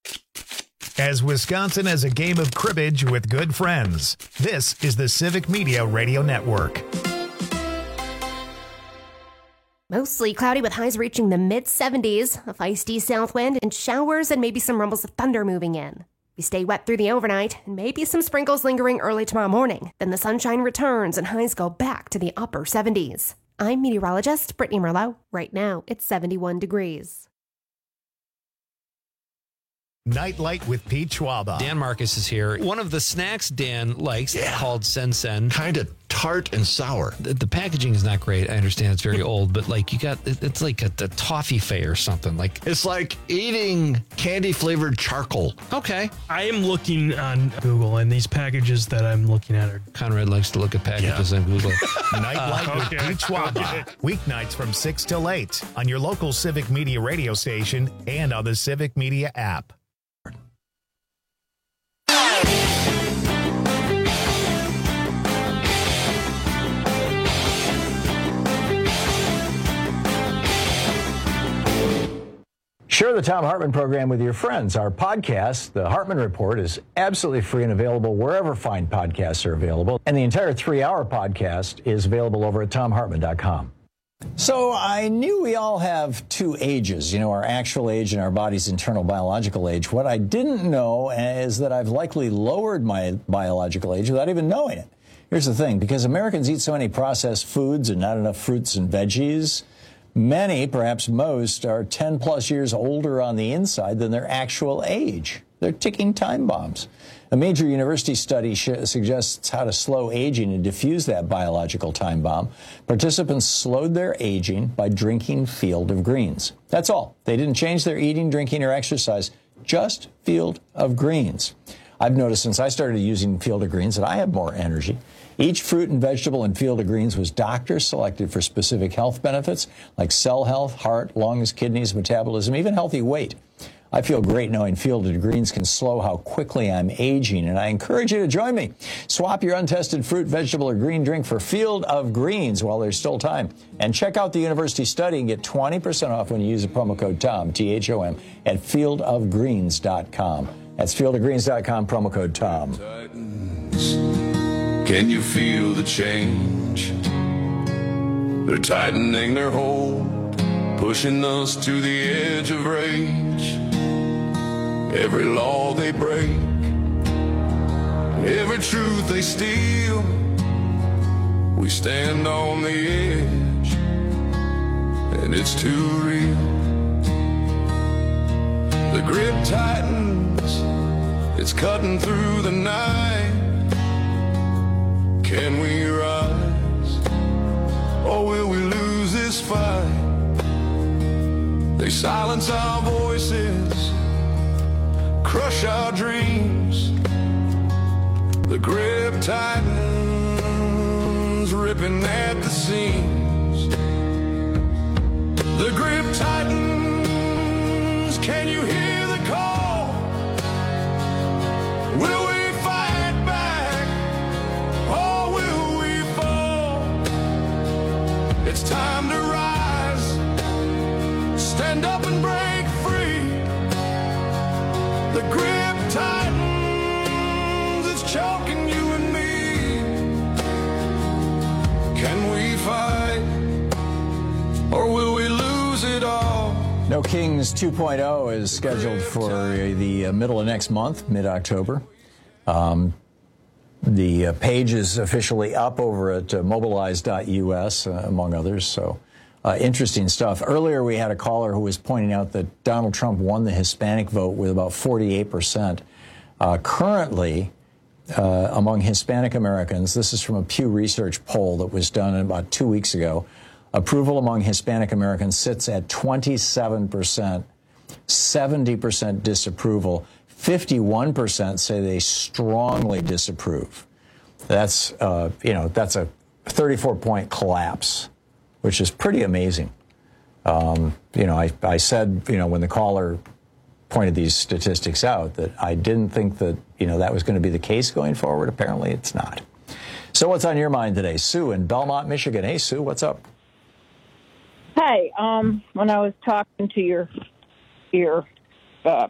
As Wisconsin has a game of cribbage with good friends, this is the Civic Media Radio Network. Mostly cloudy with highs reaching the mid seventies, a feisty south wind, and showers and maybe some rumbles of thunder moving in. We stay wet through the overnight, and maybe some sprinkles lingering early tomorrow morning. Then the sunshine returns and highs go back to the upper seventies. I'm meteorologist Brittany Merlot. Right now, it's seventy-one degrees. Nightlight with Pete Schwaba. Dan Marcus is here. One of the snacks Dan likes yeah. called Sen-Sen. Kind of tart and sour. The, the packaging is not great. I understand it's very old, but like you got, it, it's like a, a toffee fay or something. Like It's like eating candy-flavored charcoal. Okay. I am looking on Google, and these packages that I'm looking at are... Conrad likes to look at packages yeah. on Google. Nightlight uh, okay. with Pete Schwaba. Weeknights from six till eight on your local Civic Media radio station and on the Civic Media app. Share the Thom Hartmann program with your friends. Our podcast, The Hartmann Report, is absolutely free and available wherever fine podcasts are available. And the entire three-hour podcast is available over at thom hartmann dot com. So I knew we all have two ages, you know, our actual age and our body's internal biological age. What I didn't know is that I've likely lowered my biological age without even knowing it. Here's the thing, because Americans eat so many processed foods and not enough fruits and veggies, many, perhaps most, are ten plus years older on the inside than their actual age. They're ticking time bombs. A major university study sh- suggests how to slow aging and diffuse that biological time bomb. Participants slowed their aging by drinking Field of Greens. That's all. They didn't change their eating, drinking, or exercise, just Field of Greens. I've noticed since I started using Field of Greens that I have more energy. Each fruit and vegetable in Field of Greens was doctor selected for specific health benefits like cell health, heart, lungs, kidneys, metabolism, even healthy weight. I feel great knowing Field of Greens can slow how quickly I'm aging, and I encourage you to join me. Swap your untested fruit, vegetable, or green drink for Field of Greens while there's still time. And check out the university study and get twenty percent off when you use the promo code TOM, T H O M, at field of greens dot com. That's field of greens dot com, promo code TOM. Can you feel the change? They're tightening their hold, pushing us to the edge of rage. Every law they break, every truth they steal, we stand on the edge, and it's too real. The grip tightens, it's cutting through the night. Can we rise, or will we lose this fight? They silence our voices, crush our dreams. The grip tightens, ripping at the seams. The grip tightens, can you hear the call? Will we fight back, or will we fall? It's time to rise, stand up and break free. The grip tightens, it's choking you and me. Can we fight, or will we lose it all? No Kings two point oh is scheduled for the middle of next month, mid-October. Um, the uh, page is officially up over at uh, mobilize dot U S, uh, among others, so uh, interesting stuff. Earlier we had a caller who was pointing out that Donald Trump won the Hispanic vote with about forty-eight percent. Uh, currently, uh, among Hispanic Americans, this is from a Pew Research poll that was done about two weeks ago, approval among Hispanic Americans sits at twenty-seven percent, seventy percent disapproval, fifty-one percent say they strongly disapprove. That's, uh, you know, that's a thirty-four point collapse, which is pretty amazing. Um, you know, I, I said, you know, when the caller pointed these statistics out that I didn't think that, you know, that was going to be the case going forward. Apparently it's not. So what's on your mind today? Sue in Belmont, Michigan. Hey, Sue, what's up? Hi. Um, when I was talking to your your uh,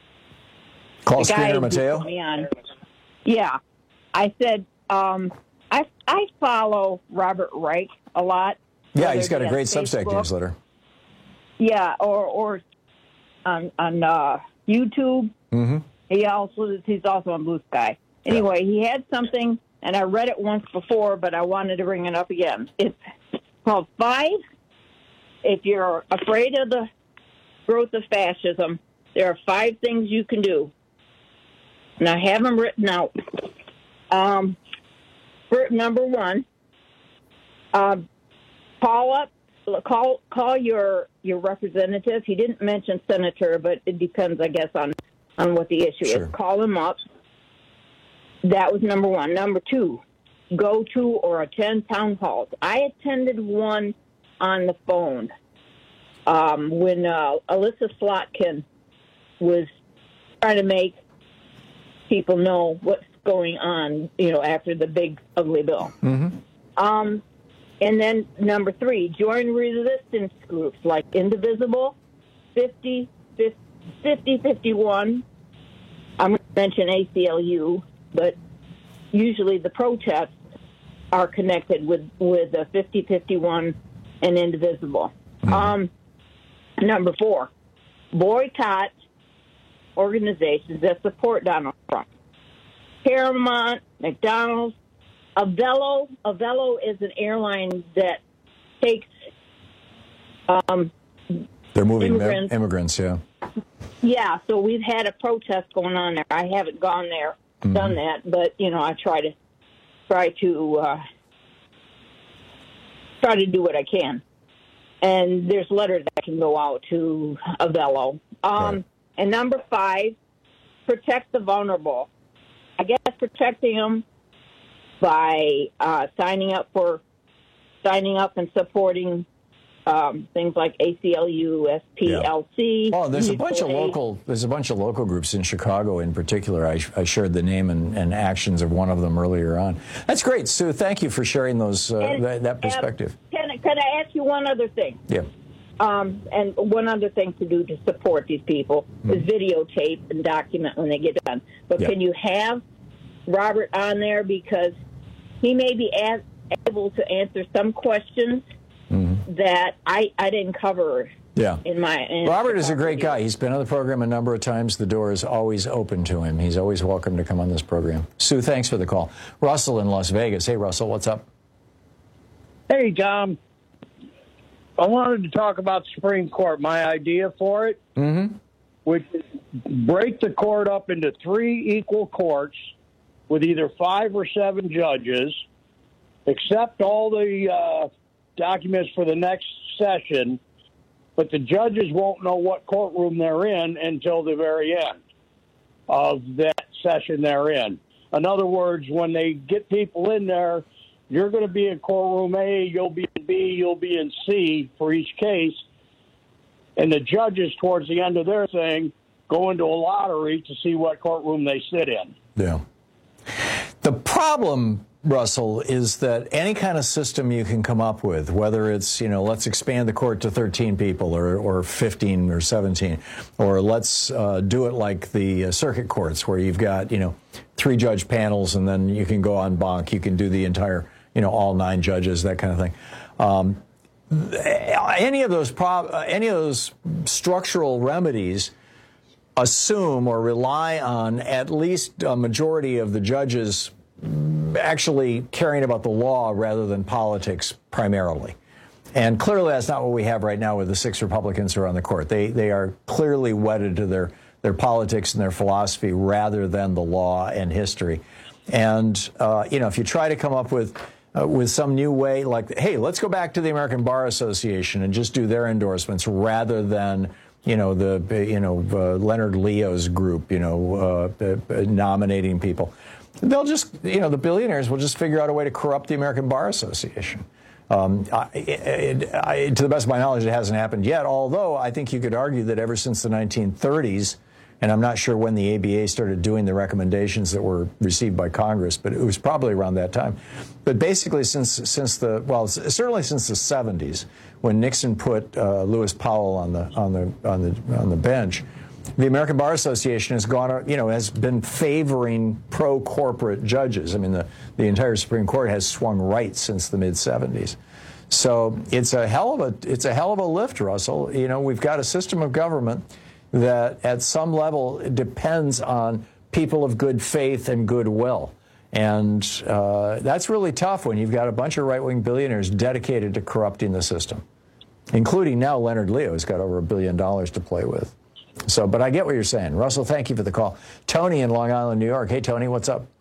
call the guy screener Mateo, me on, yeah, I said um, I I follow Robert Reich a lot. Yeah, he's got a great Substack newsletter. Yeah, or or on on uh, YouTube. Mm-hmm. He also he's also on Blue Sky. Anyway, yeah. He had something, and I read it once before, but I wanted to bring it up again. It's called Five. If you're afraid of the growth of fascism, there are five things you can do. And I have them written out. Um, for number one, uh, call up, call call your your representative. He didn't mention senator, but it depends, I guess, on, on what the issue Sure. is. Call him up. That was number one. Number two, go to or attend town halls. I attended one on the phone um, when uh, Alyssa Slotkin was trying to make people know what's going on, you know, after the big ugly bill. Mm-hmm. Um, and then number three, join resistance groups like Indivisible, fifty, fifty, fifty-one. I'm going to mention A C L U, but usually the protests are connected with, with the fifty fifty-one and indivisible. Mm-hmm. Um, number four, boycott organizations that support Donald Trump. Paramount, McDonald's, Avelo. Avelo is an airline that takes um, They're moving immigrants. immigrants, yeah. Yeah, so we've had a protest going on there. I haven't gone there, Mm-hmm. done that, but you know, I try to try to uh, try to do what I can. And there's letters that can go out to Avelo. Um, Right. And number five, protect the vulnerable. I guess protecting them by uh, signing up for signing up and supporting um, things like A C L U, S P L C. Oh, there's a bunch of mutual aid. local. There's a bunch of local groups in Chicago, in particular. I, I shared the name and, and actions of one of them earlier on. That's great, Sue. Thank you for sharing those uh, And, that, that perspective. Uh, can, can I ask you one other thing? Yeah. Um, and one other thing to do to support these people is videotape and document when they get done. But Yeah. can you have Robert on there, because he may be as, able to answer some questions Mm-hmm. that I, I didn't cover Yeah. in my... In Robert is a great guy. He's been on the program a number of times. The door is always open to him. He's always welcome to come on this program. Sue, thanks for the call. Russell in Las Vegas. Hey, Russell, what's up? Hey, Tom. I wanted to talk about the Supreme Court, my idea for it, Mm-hmm. which is break the court up into three equal courts with either five or seven judges, accept all the uh, documents for the next session, but the judges won't know what courtroom they're in until the very end of that session they're in. In other words, when they get people in there, you're going to be in courtroom A, you'll be in B, you'll be in C for each case. And the judges, towards the end of their thing, go into a lottery to see what courtroom they sit in. Yeah. The problem, Russell, is that any kind of system you can come up with, whether it's, you know, let's expand the court to thirteen people or, or fifteen or seventeen, or let's uh, do it like the uh, circuit courts where you've got, you know, three judge panels and then you can go en banc, you can do the entire, you know, all nine judges, that kind of thing. Um, any of those prob- any of those structural remedies assume or rely on at least a majority of the judges actually caring about the law rather than politics primarily. And clearly that's not what we have right now with the six Republicans who are on the court. They they are clearly wedded to their, their politics and their philosophy rather than the law and history. And, uh, you know, if you try to come up with uh, with some new way, like, hey, let's go back to the American Bar Association and just do their endorsements rather than, you know, the, you know, uh, Leonard Leo's group, you know, uh, uh, nominating people. They'll just, you know, the billionaires will just figure out a way to corrupt the American Bar Association. Um, I, it, I, to the best of my knowledge, it hasn't happened yet, although I think you could argue that ever since the nineteen thirties, and I'm not sure when the A B A started doing the recommendations that were received by Congress, but it was probably around that time. But basically since since the, well, certainly since the seventies, when Nixon put uh, Lewis Powell on the on the on the on the bench, the American Bar Association has gone, you know, has been favoring pro-corporate judges. I mean, the, the entire Supreme Court has swung right since the mid seventies. So it's a hell of a it's a hell of a lift, Russell. You know, we've got a system of government that at some level depends on people of good faith and goodwill. And uh, that's really tough when you've got a bunch of right-wing billionaires dedicated to corrupting the system, including now Leonard Leo, who's got over a billion dollars to play with. So, but I get what you're saying. Russell, thank you for the call. Tony in Long Island, New York. Hey, Tony, what's up?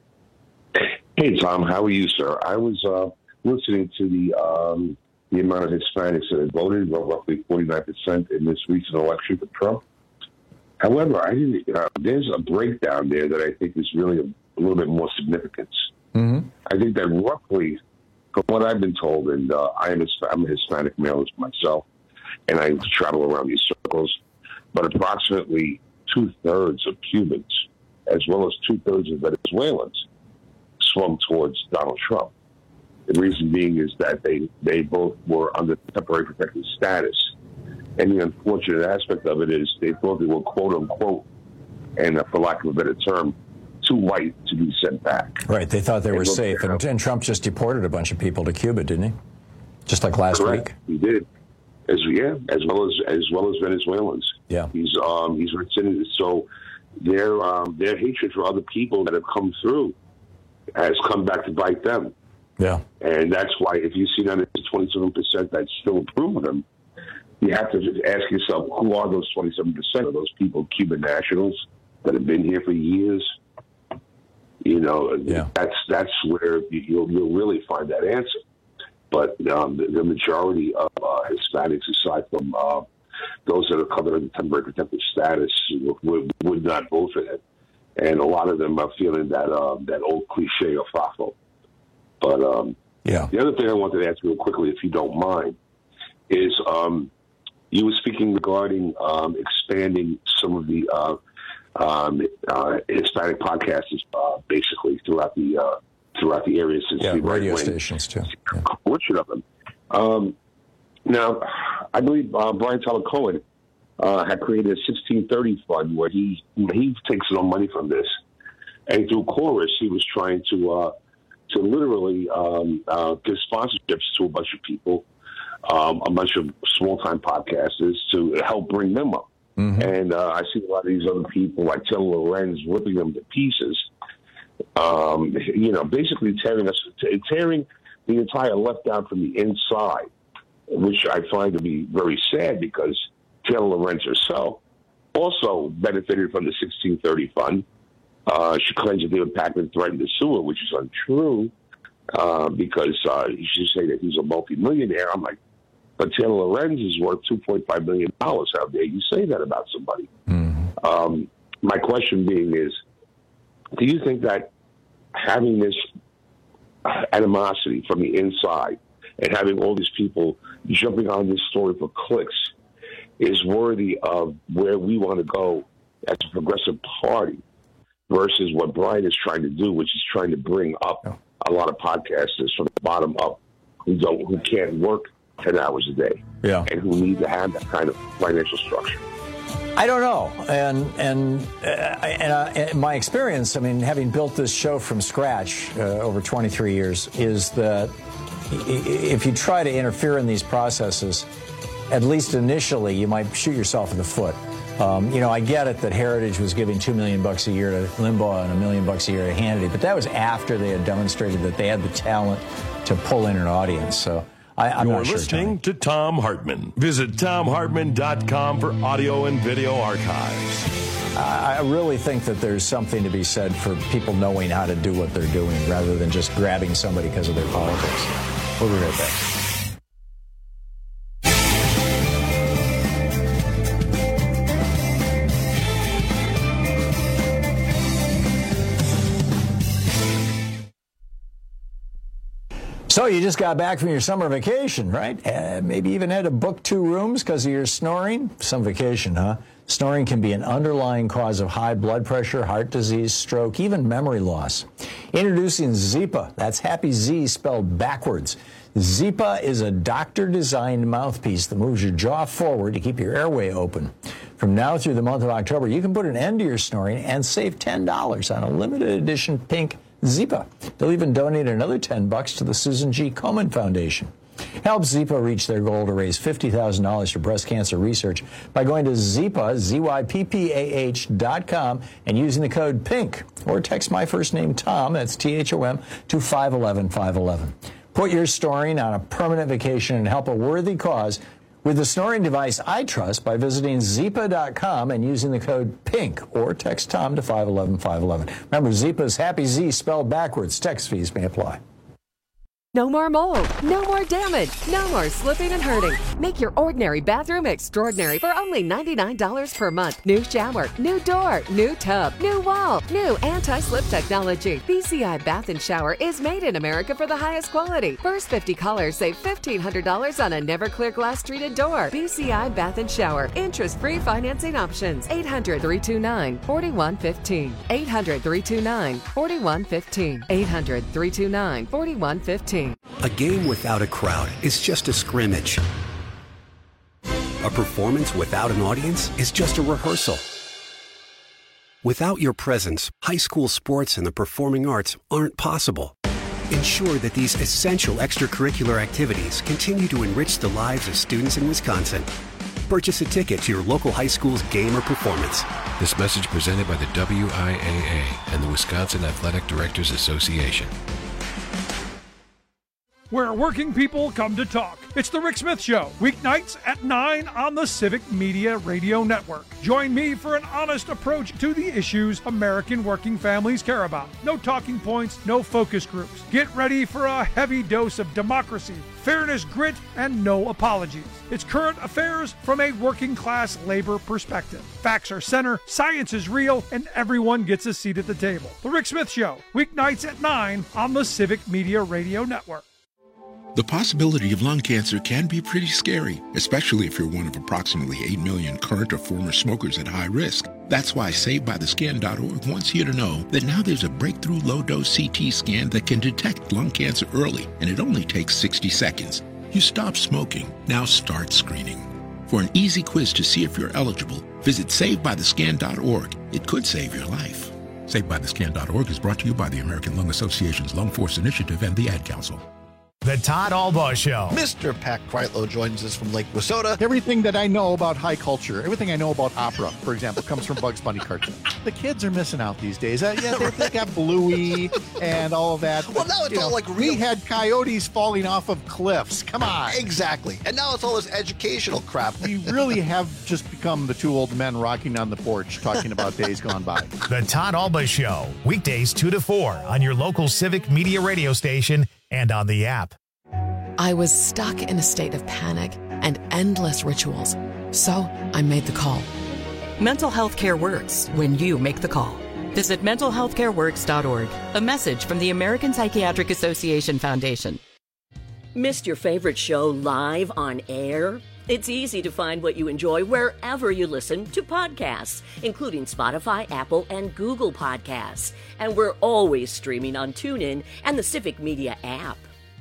Hey, Tom, how are you, sir? I was uh, listening to the um, the amount of Hispanics that had voted, well, roughly forty-nine percent in this recent election for Trump. However, I didn't. Uh, there's a breakdown there that I think is really a, a little bit more significance. Mm-hmm. I think that roughly, from what I've been told, and uh, I am a, I'm a Hispanic male myself, and I travel around these circles, but approximately two-thirds of Cubans, as well as two-thirds of Venezuelans, swung towards Donald Trump. The reason being is that they, they both were under temporary protected status. And the unfortunate aspect of it is they thought they were, quote unquote, and uh, for lack of a better term, too white to be sent back. Right. They thought they, they were safe. And, and Trump just deported a bunch of people to Cuba, didn't he? Just like last Correct. week? He did. As yeah, as well as as well as Venezuelans. Yeah. He's um he's recidivism. So their um their hatred for other people that have come through has come back to bite them. Yeah. And that's why if you see that it's twenty-seven percent that still approve of him, you have to just ask yourself, who are those twenty-seven percent of those people, Cuban nationals that have been here for years? You know, yeah. that's that's where you'll you'll really find that answer. But um, the, the majority of uh, Hispanics, aside from uh, those that are covered under temporary protected status, would, would not vote for it. And a lot of them are feeling that um, that old cliche of FAFO. But um, yeah. the other thing I wanted to ask real quickly, if you don't mind, is um, you were speaking regarding um, expanding some of the uh, um, uh, Hispanic podcasters, uh, basically throughout the uh, throughout the area. Since yeah, the radio right stations too. Yeah. Fortune of them. Um, now, I believe uh, Brian Tyler Cohen uh, had created a sixteen thirty fund where he he takes no money from this, and through Chorus, he was trying to uh, to literally um, uh, give sponsorships to a bunch of people, um, a bunch of small time podcasters to help bring them up. Mm-hmm. And uh, I see a lot of these other people like Taylor Lorenz ripping them to pieces. Um, you know, basically tearing us, tearing the entire left down from the inside, which I find to be very sad because Taylor Lorenz herself also benefited from the sixteen thirty fund. Uh, she claims that David Pakman threatened to sue her, which is untrue uh, because uh, you should say that he's a multimillionaire. I'm like, but Taylor Lorenz is worth two point five million dollars. How dare you say that about somebody? Mm-hmm. Um, my question being is, do you think that having this animosity from the inside and having all these people jumping on this story for clicks is worthy of where we want to go as a progressive party versus what Brian is trying to do, which is trying to bring up a lot of podcasters from the bottom up who don't, who can't work ten hours a day, yeah, and who need to have that kind of financial structure? I don't know, and and uh, and uh, in my experience, I mean, having built this show from scratch uh, over twenty-three years, is that if you try to interfere in these processes, at least initially, you might shoot yourself in the foot. Um, you know, I get it that Heritage was giving two million bucks a year to Limbaugh and a million bucks a year to Hannity, but that was after they had demonstrated that they had the talent to pull in an audience. So. I, I'm You're not sure, listening Tony. to Tom Hartman. Visit tom hartman dot com for audio and video archives. I really think that there's something to be said for people knowing how to do what they're doing rather than just grabbing somebody because of their politics. We'll be right back. So you just got back from your summer vacation, right? Uh, maybe even had to book two rooms because of your snoring? Some vacation, huh? Snoring can be an underlying cause of high blood pressure, heart disease, stroke, even memory loss. Introducing Zypa. That's Happy Z spelled backwards. Zypa is a doctor-designed mouthpiece that moves your jaw forward to keep your airway open. From now through the month of October, you can put an end to your snoring and save ten dollars on a limited edition pink Zypa. They'll even donate another ten bucks to the Susan G. Komen Foundation. Help Zypa reach their goal to raise fifty thousand dollars for breast cancer research by going to Zypa, Z Y P P A H dot com and using the code PINK. Or text my first name, Tom, that's T H O M, to five one one five one one. Put your snoring on a permanent vacation and help a worthy cause with the snoring device I trust by visiting Zypa dot com and using the code PINK or text Tom to five one one five one one. Remember, Zypa is Happy Z spelled backwards. Text fees may apply. No more mold, no more damage, no more slipping and hurting. Make your ordinary bathroom extraordinary for only ninety-nine dollars per month. New shower, new door, new tub, new wall, new anti-slip technology. B C I Bath and Shower is made in America for the highest quality. First fifty callers save fifteen hundred dollars on a never clear glass treated door. B C I Bath and Shower. Interest-free financing options. eight hundred, three two nine, four one one five. eight hundred, three two nine, four one one five. eight hundred, three two nine, four one one five. A game without a crowd is just a scrimmage. A performance without an audience is just a rehearsal. Without your presence, high school sports and the performing arts aren't possible. Ensure that these essential extracurricular activities continue to enrich the lives of students in Wisconsin. Purchase a ticket to your local high school's game or performance. This message presented by the W I A A and the Wisconsin Athletic Directors Association. Where working people come to talk. It's the Rick Smith Show, weeknights at nine on the Civic Media Radio Network. Join me for an honest approach to the issues American working families care about. No talking points, no focus groups. Get ready for a heavy dose of democracy, fairness, grit, and no apologies. It's current affairs from a working class labor perspective. Facts are center, science is real, and everyone gets a seat at the table. The Rick Smith Show, weeknights at nine on the Civic Media Radio Network. The possibility of lung cancer can be pretty scary, especially if you're one of approximately eight million current or former smokers at high risk. That's why Saved By The Scan dot org wants you to know that now there's a breakthrough low-dose C T scan that can detect lung cancer early, and it only takes sixty seconds. You stop smoking, now start screening. For an easy quiz to see if you're eligible, visit Saved By The Scan dot org. It could save your life. Saved By The Scan dot org is brought to you by the American Lung Association's Lung Force Initiative and the Ad Council. The Todd Albaugh Show. Mister Pat Kreitlow joins us from Lake Wissota. Everything that I know about high culture, everything I know about opera, for example, comes from Bugs Bunny cartoons. The kids are missing out these days. Uh, yeah, they, they got Bluey and all of that. Well, now it's you all know, like real. We had coyotes falling off of cliffs. Come on. Exactly. And now it's all this educational crap. We really have just become the two old men rocking on the porch talking about days gone by. The Todd Albaugh Show, weekdays two to four on your local Civic Media radio station and on the app. I was stuck in a state of panic and endless rituals. So I made the call. Mental health care works when you make the call. Visit mental health care works dot org. A message from the American Psychiatric Association Foundation. Missed your favorite show live on air? It's easy to find what you enjoy wherever you listen to podcasts, including Spotify, Apple, and Google Podcasts. And we're always streaming on TuneIn and the Civic Media app.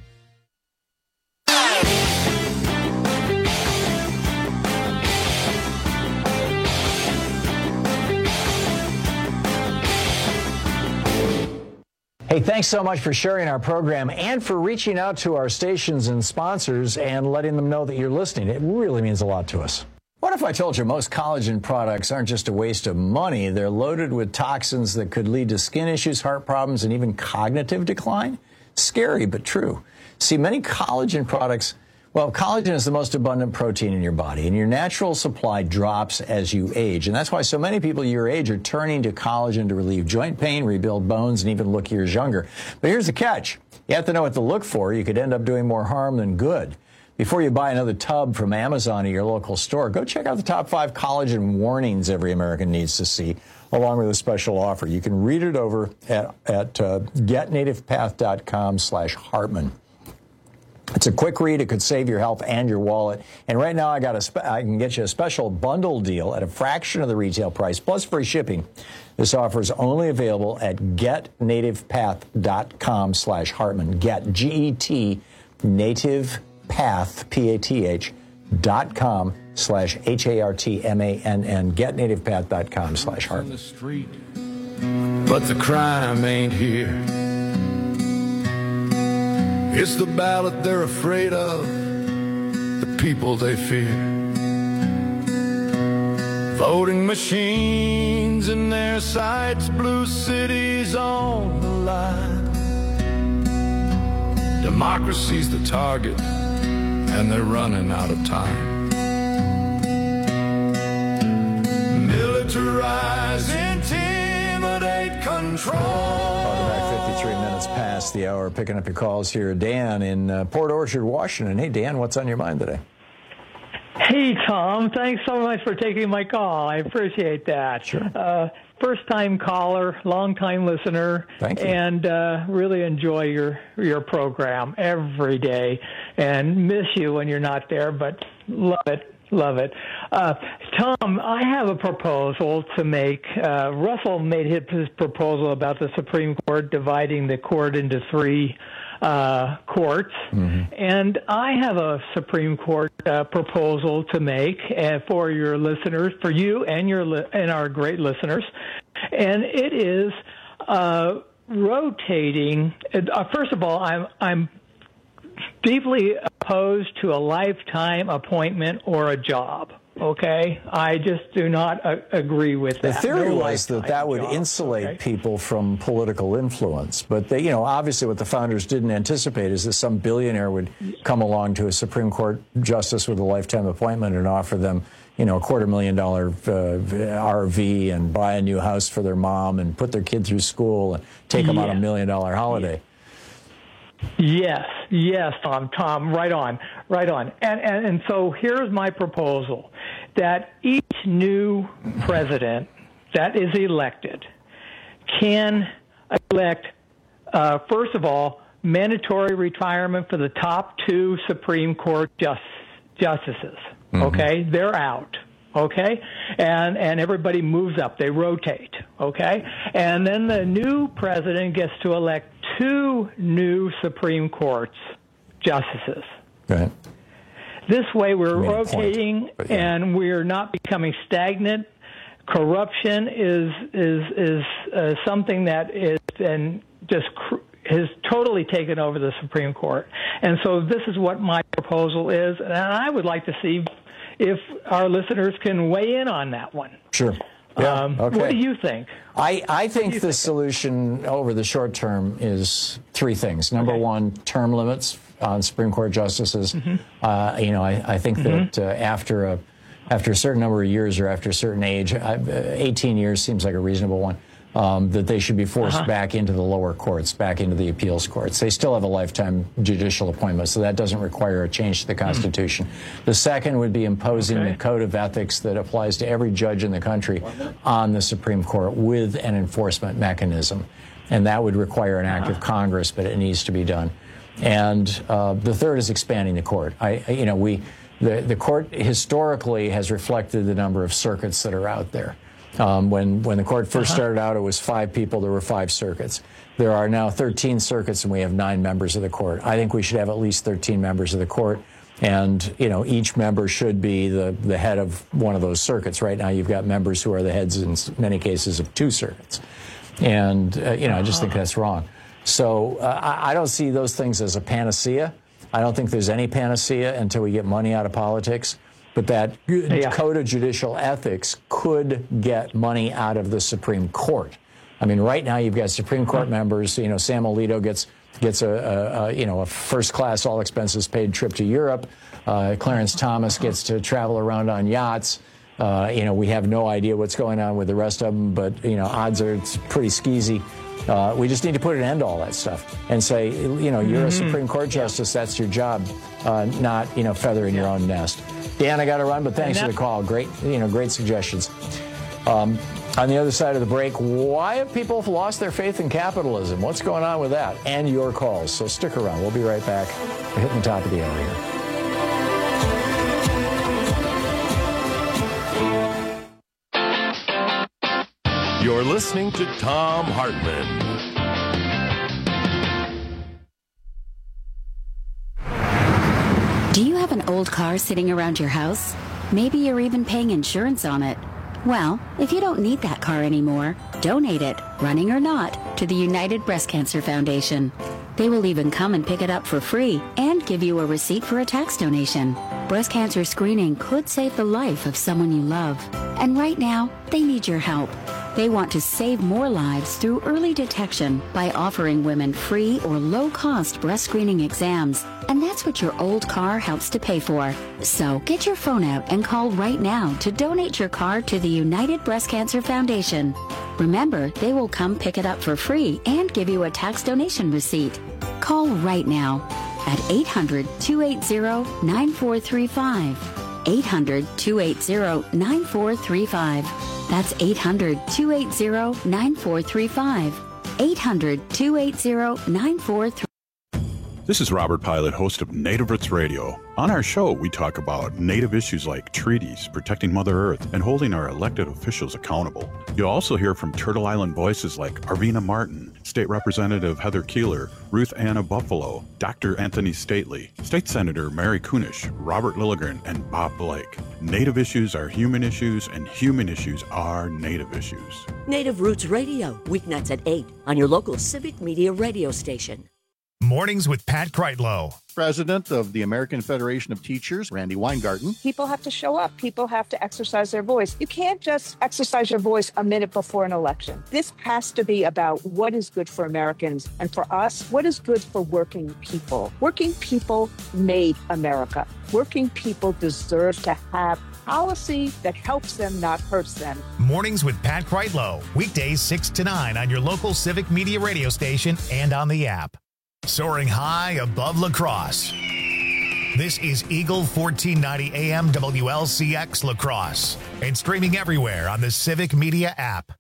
Hey, thanks so much for sharing our program and for reaching out to our stations and sponsors and letting them know that you're listening. It really means a lot to us. What if I told you most collagen products aren't just a waste of money? They're loaded with toxins that could lead to skin issues, heart problems, and even cognitive decline? Scary, but true. See, many collagen products, well, collagen is the most abundant protein in your body, and your natural supply drops as you age. And that's why so many people your age are turning to collagen to relieve joint pain, rebuild bones, and even look years younger. But here's the catch. You have to know what to look for. You could end up doing more harm than good. Before you buy another tub from Amazon or your local store, go check out the top five collagen warnings every American needs to see, along with a special offer. You can read it over at, at uh, getnativepath.com slash Hartman. It's a quick read. It could save your health and your wallet. And right now, I got a spe- I can get you a special bundle deal at a fraction of the retail price, plus free shipping. This offer is only available at getnativepath.com slash Hartman. Get, G E T, nativepath, P A T H, dot com slash H A R T M A N N. Getnativepath.com slash Hartman. But the crime ain't here. It's the ballot they're afraid of, the people they fear. Voting machines in their sights, blue cities on the line. Democracy's the target, and they're running out of time. Militarize, intimidate, control. fifty-three minutes past the hour, picking up your calls here. Dan in uh, Port Orchard, Washington. Hey, Dan, what's on your mind today? Hey, Tom. Thanks so much for taking my call. I appreciate that. Sure. Uh, first-time caller, long-time listener. Thank you. And uh, really enjoy your, your program every day. And miss you when you're not there, but love it. Love it. Uh, Tom, I have a proposal to make. Uh, Russell made his proposal about the Supreme Court dividing the court into three uh, courts. Mm-hmm. And I have a Supreme Court uh, proposal to make uh, for your listeners, for you and your li- and our great listeners. And it is uh, rotating. Uh, first of all, I'm I'm deeply opposed to a lifetime appointment or a job. Okay, I just do not uh, agree with that. The theory no was that that would jobs, insulate okay? people from political influence. But, they, you know, obviously what the founders didn't anticipate is that some billionaire would come along to a Supreme Court justice with a lifetime appointment and offer them, you know, a quarter million dollar uh, R V and buy a new house for their mom and put their kid through school and take them Yeah. on a million dollar holiday. Yes, yes, Tom, Tom, right on, right on. And, and and so here's my proposal, that each new president that is elected can elect, uh, first of all, mandatory retirement for the top two Supreme Court just, justices. Mm-hmm. Okay, they're out. Okay, and and everybody moves up. They rotate. Okay, and then the new president gets to elect two new Supreme Court's justices. Right. This way, we're I mean, rotating, point, but, yeah. and we're not becoming stagnant. Corruption is is is uh, something that is and just cr- has totally taken over the Supreme Court. And so this is what my proposal is, and I would like to see if our listeners can weigh in on that one. Sure. Yeah. Um, okay. What do you think? I, I think the solution over the short term is three things. Number okay. one, term limits on Supreme Court justices. Mm-hmm. Uh, you know, I, I think mm-hmm. that uh, after a after a certain number of years or after a certain age, uh, eighteen years seems like a reasonable one, um, that they should be forced uh-huh. back into the lower courts, back into the appeals courts. They still have a lifetime judicial appointment, so that doesn't require a change to the Constitution. Mm-hmm. The second would be imposing okay. the code of ethics that applies to every judge in the country on the Supreme Court with an enforcement mechanism. And that would require an act uh-huh. of Congress, but it needs to be done. And uh, the third is expanding the court. I, you know, we, the, the court historically has reflected the number of circuits that are out there. Um, when, when the court first uh-huh. started out, it was five people. There were five circuits. There are now thirteen circuits, and we have nine members of the court. I think we should have at least thirteen members of the court. And, you know, each member should be the, the head of one of those circuits. Right now, you've got members who are the heads, in many cases, of two circuits. And, uh, you know, I just think that's wrong. So uh, I, I don't see those things as a panacea. I don't think there's any panacea until we get money out of politics. But that yeah. code of judicial ethics could get money out of the Supreme Court. I mean, right now you've got Supreme Court members. You know, Sam Alito gets gets a, a, a you know a first class, all expenses paid trip to Europe. Uh, Clarence Thomas gets to travel around on yachts. Uh, you know, we have no idea what's going on with the rest of them, but you know, odds are it's pretty skeezy. Uh, we just need to put an end to all that stuff and say, you know, you're mm-hmm. a Supreme Court justice. That's your job, uh, not you know feathering your own nest. Dan, I got to run, but thanks for the call. Great, you know, great suggestions. Um, on the other side of the break, why have people lost their faith in capitalism? What's going on with that? And your calls. So stick around. We'll be right back. We're hitting the top of the hour here. You're listening to Thom Hartmann. Do you have an old car sitting around your house? Maybe you're even paying insurance on it. Well, if you don't need that car anymore, donate it, running or not, to the United Breast Cancer Foundation. They will even come and pick it up for free and give you a receipt for a tax donation. Breast cancer screening could save the life of someone you love. And right now, they need your help. They want to save more lives through early detection by offering women free or low-cost breast screening exams. And that's what your old car helps to pay for. So get your phone out and call right now to donate your car to the United Breast Cancer Foundation. Remember, they will come pick it up for free and give you a tax donation receipt. Call right now at eight hundred, two eight zero, nine four three five. eight hundred, two eight zero, nine four three five. That's eight hundred, two eight zero, nine four three five. eight hundred, two eight zero, nine four three five. This is Robert Pilot, host of Native Roots Radio. On our show, we talk about Native issues like treaties, protecting Mother Earth, and holding our elected officials accountable. You'll also hear from Turtle Island voices like Arvina Martin, State Representative Heather Keeler, Ruth Anna Buffalo, Doctor Anthony Stately, State Senator Mary Kunish, Robert Lilligren, and Bob Blake. Native issues are human issues, and human issues are Native issues. Native Roots Radio, weeknights at eight on your local Civic Media radio station. Mornings with Pat Kreitlow. President of the American Federation of Teachers, Randy Weingarten. People have to show up. People have to exercise their voice. You can't just exercise your voice a minute before an election. This has to be about what is good for Americans, and for us, what is good for working people. Working people made America. Working people deserve to have policy that helps them, not hurts them. Mornings with Pat Kreitlow. Weekdays six to nine on your local Civic Media radio station and on the app. Soaring high above La Crosse. This is Eagle fourteen ninety A M W L C X La Crosse and streaming everywhere on the Civic Media app.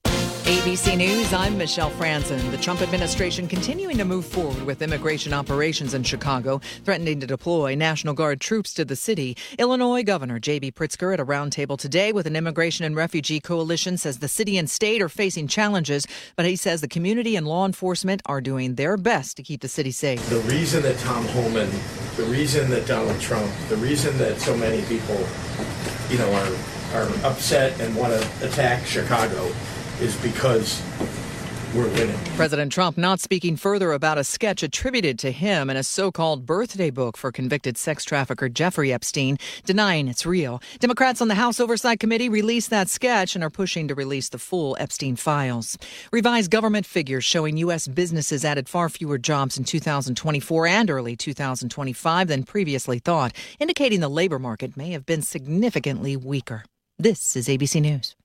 A B C News, I'm Michelle Franzen. The Trump administration continuing to move forward with immigration operations in Chicago, threatening to deploy National Guard troops to the city. Illinois Governor J B Pritzker at a roundtable today with an immigration and refugee coalition says the city and state are facing challenges, but he says the community and law enforcement are doing their best to keep the city safe. The reason that Tom Homan, the reason that Donald Trump, the reason that so many people, you know, are, are upset and want to attack Chicago is because we're winning. President Trump not speaking further about a sketch attributed to him in a so-called birthday book for convicted sex trafficker Jeffrey Epstein, denying it's real. Democrats on the House Oversight Committee released that sketch and are pushing to release the full Epstein files. Revised government figures showing U S businesses added far fewer jobs in two thousand twenty-four and early two thousand twenty-five than previously thought, indicating the labor market may have been significantly weaker. This is A B C News.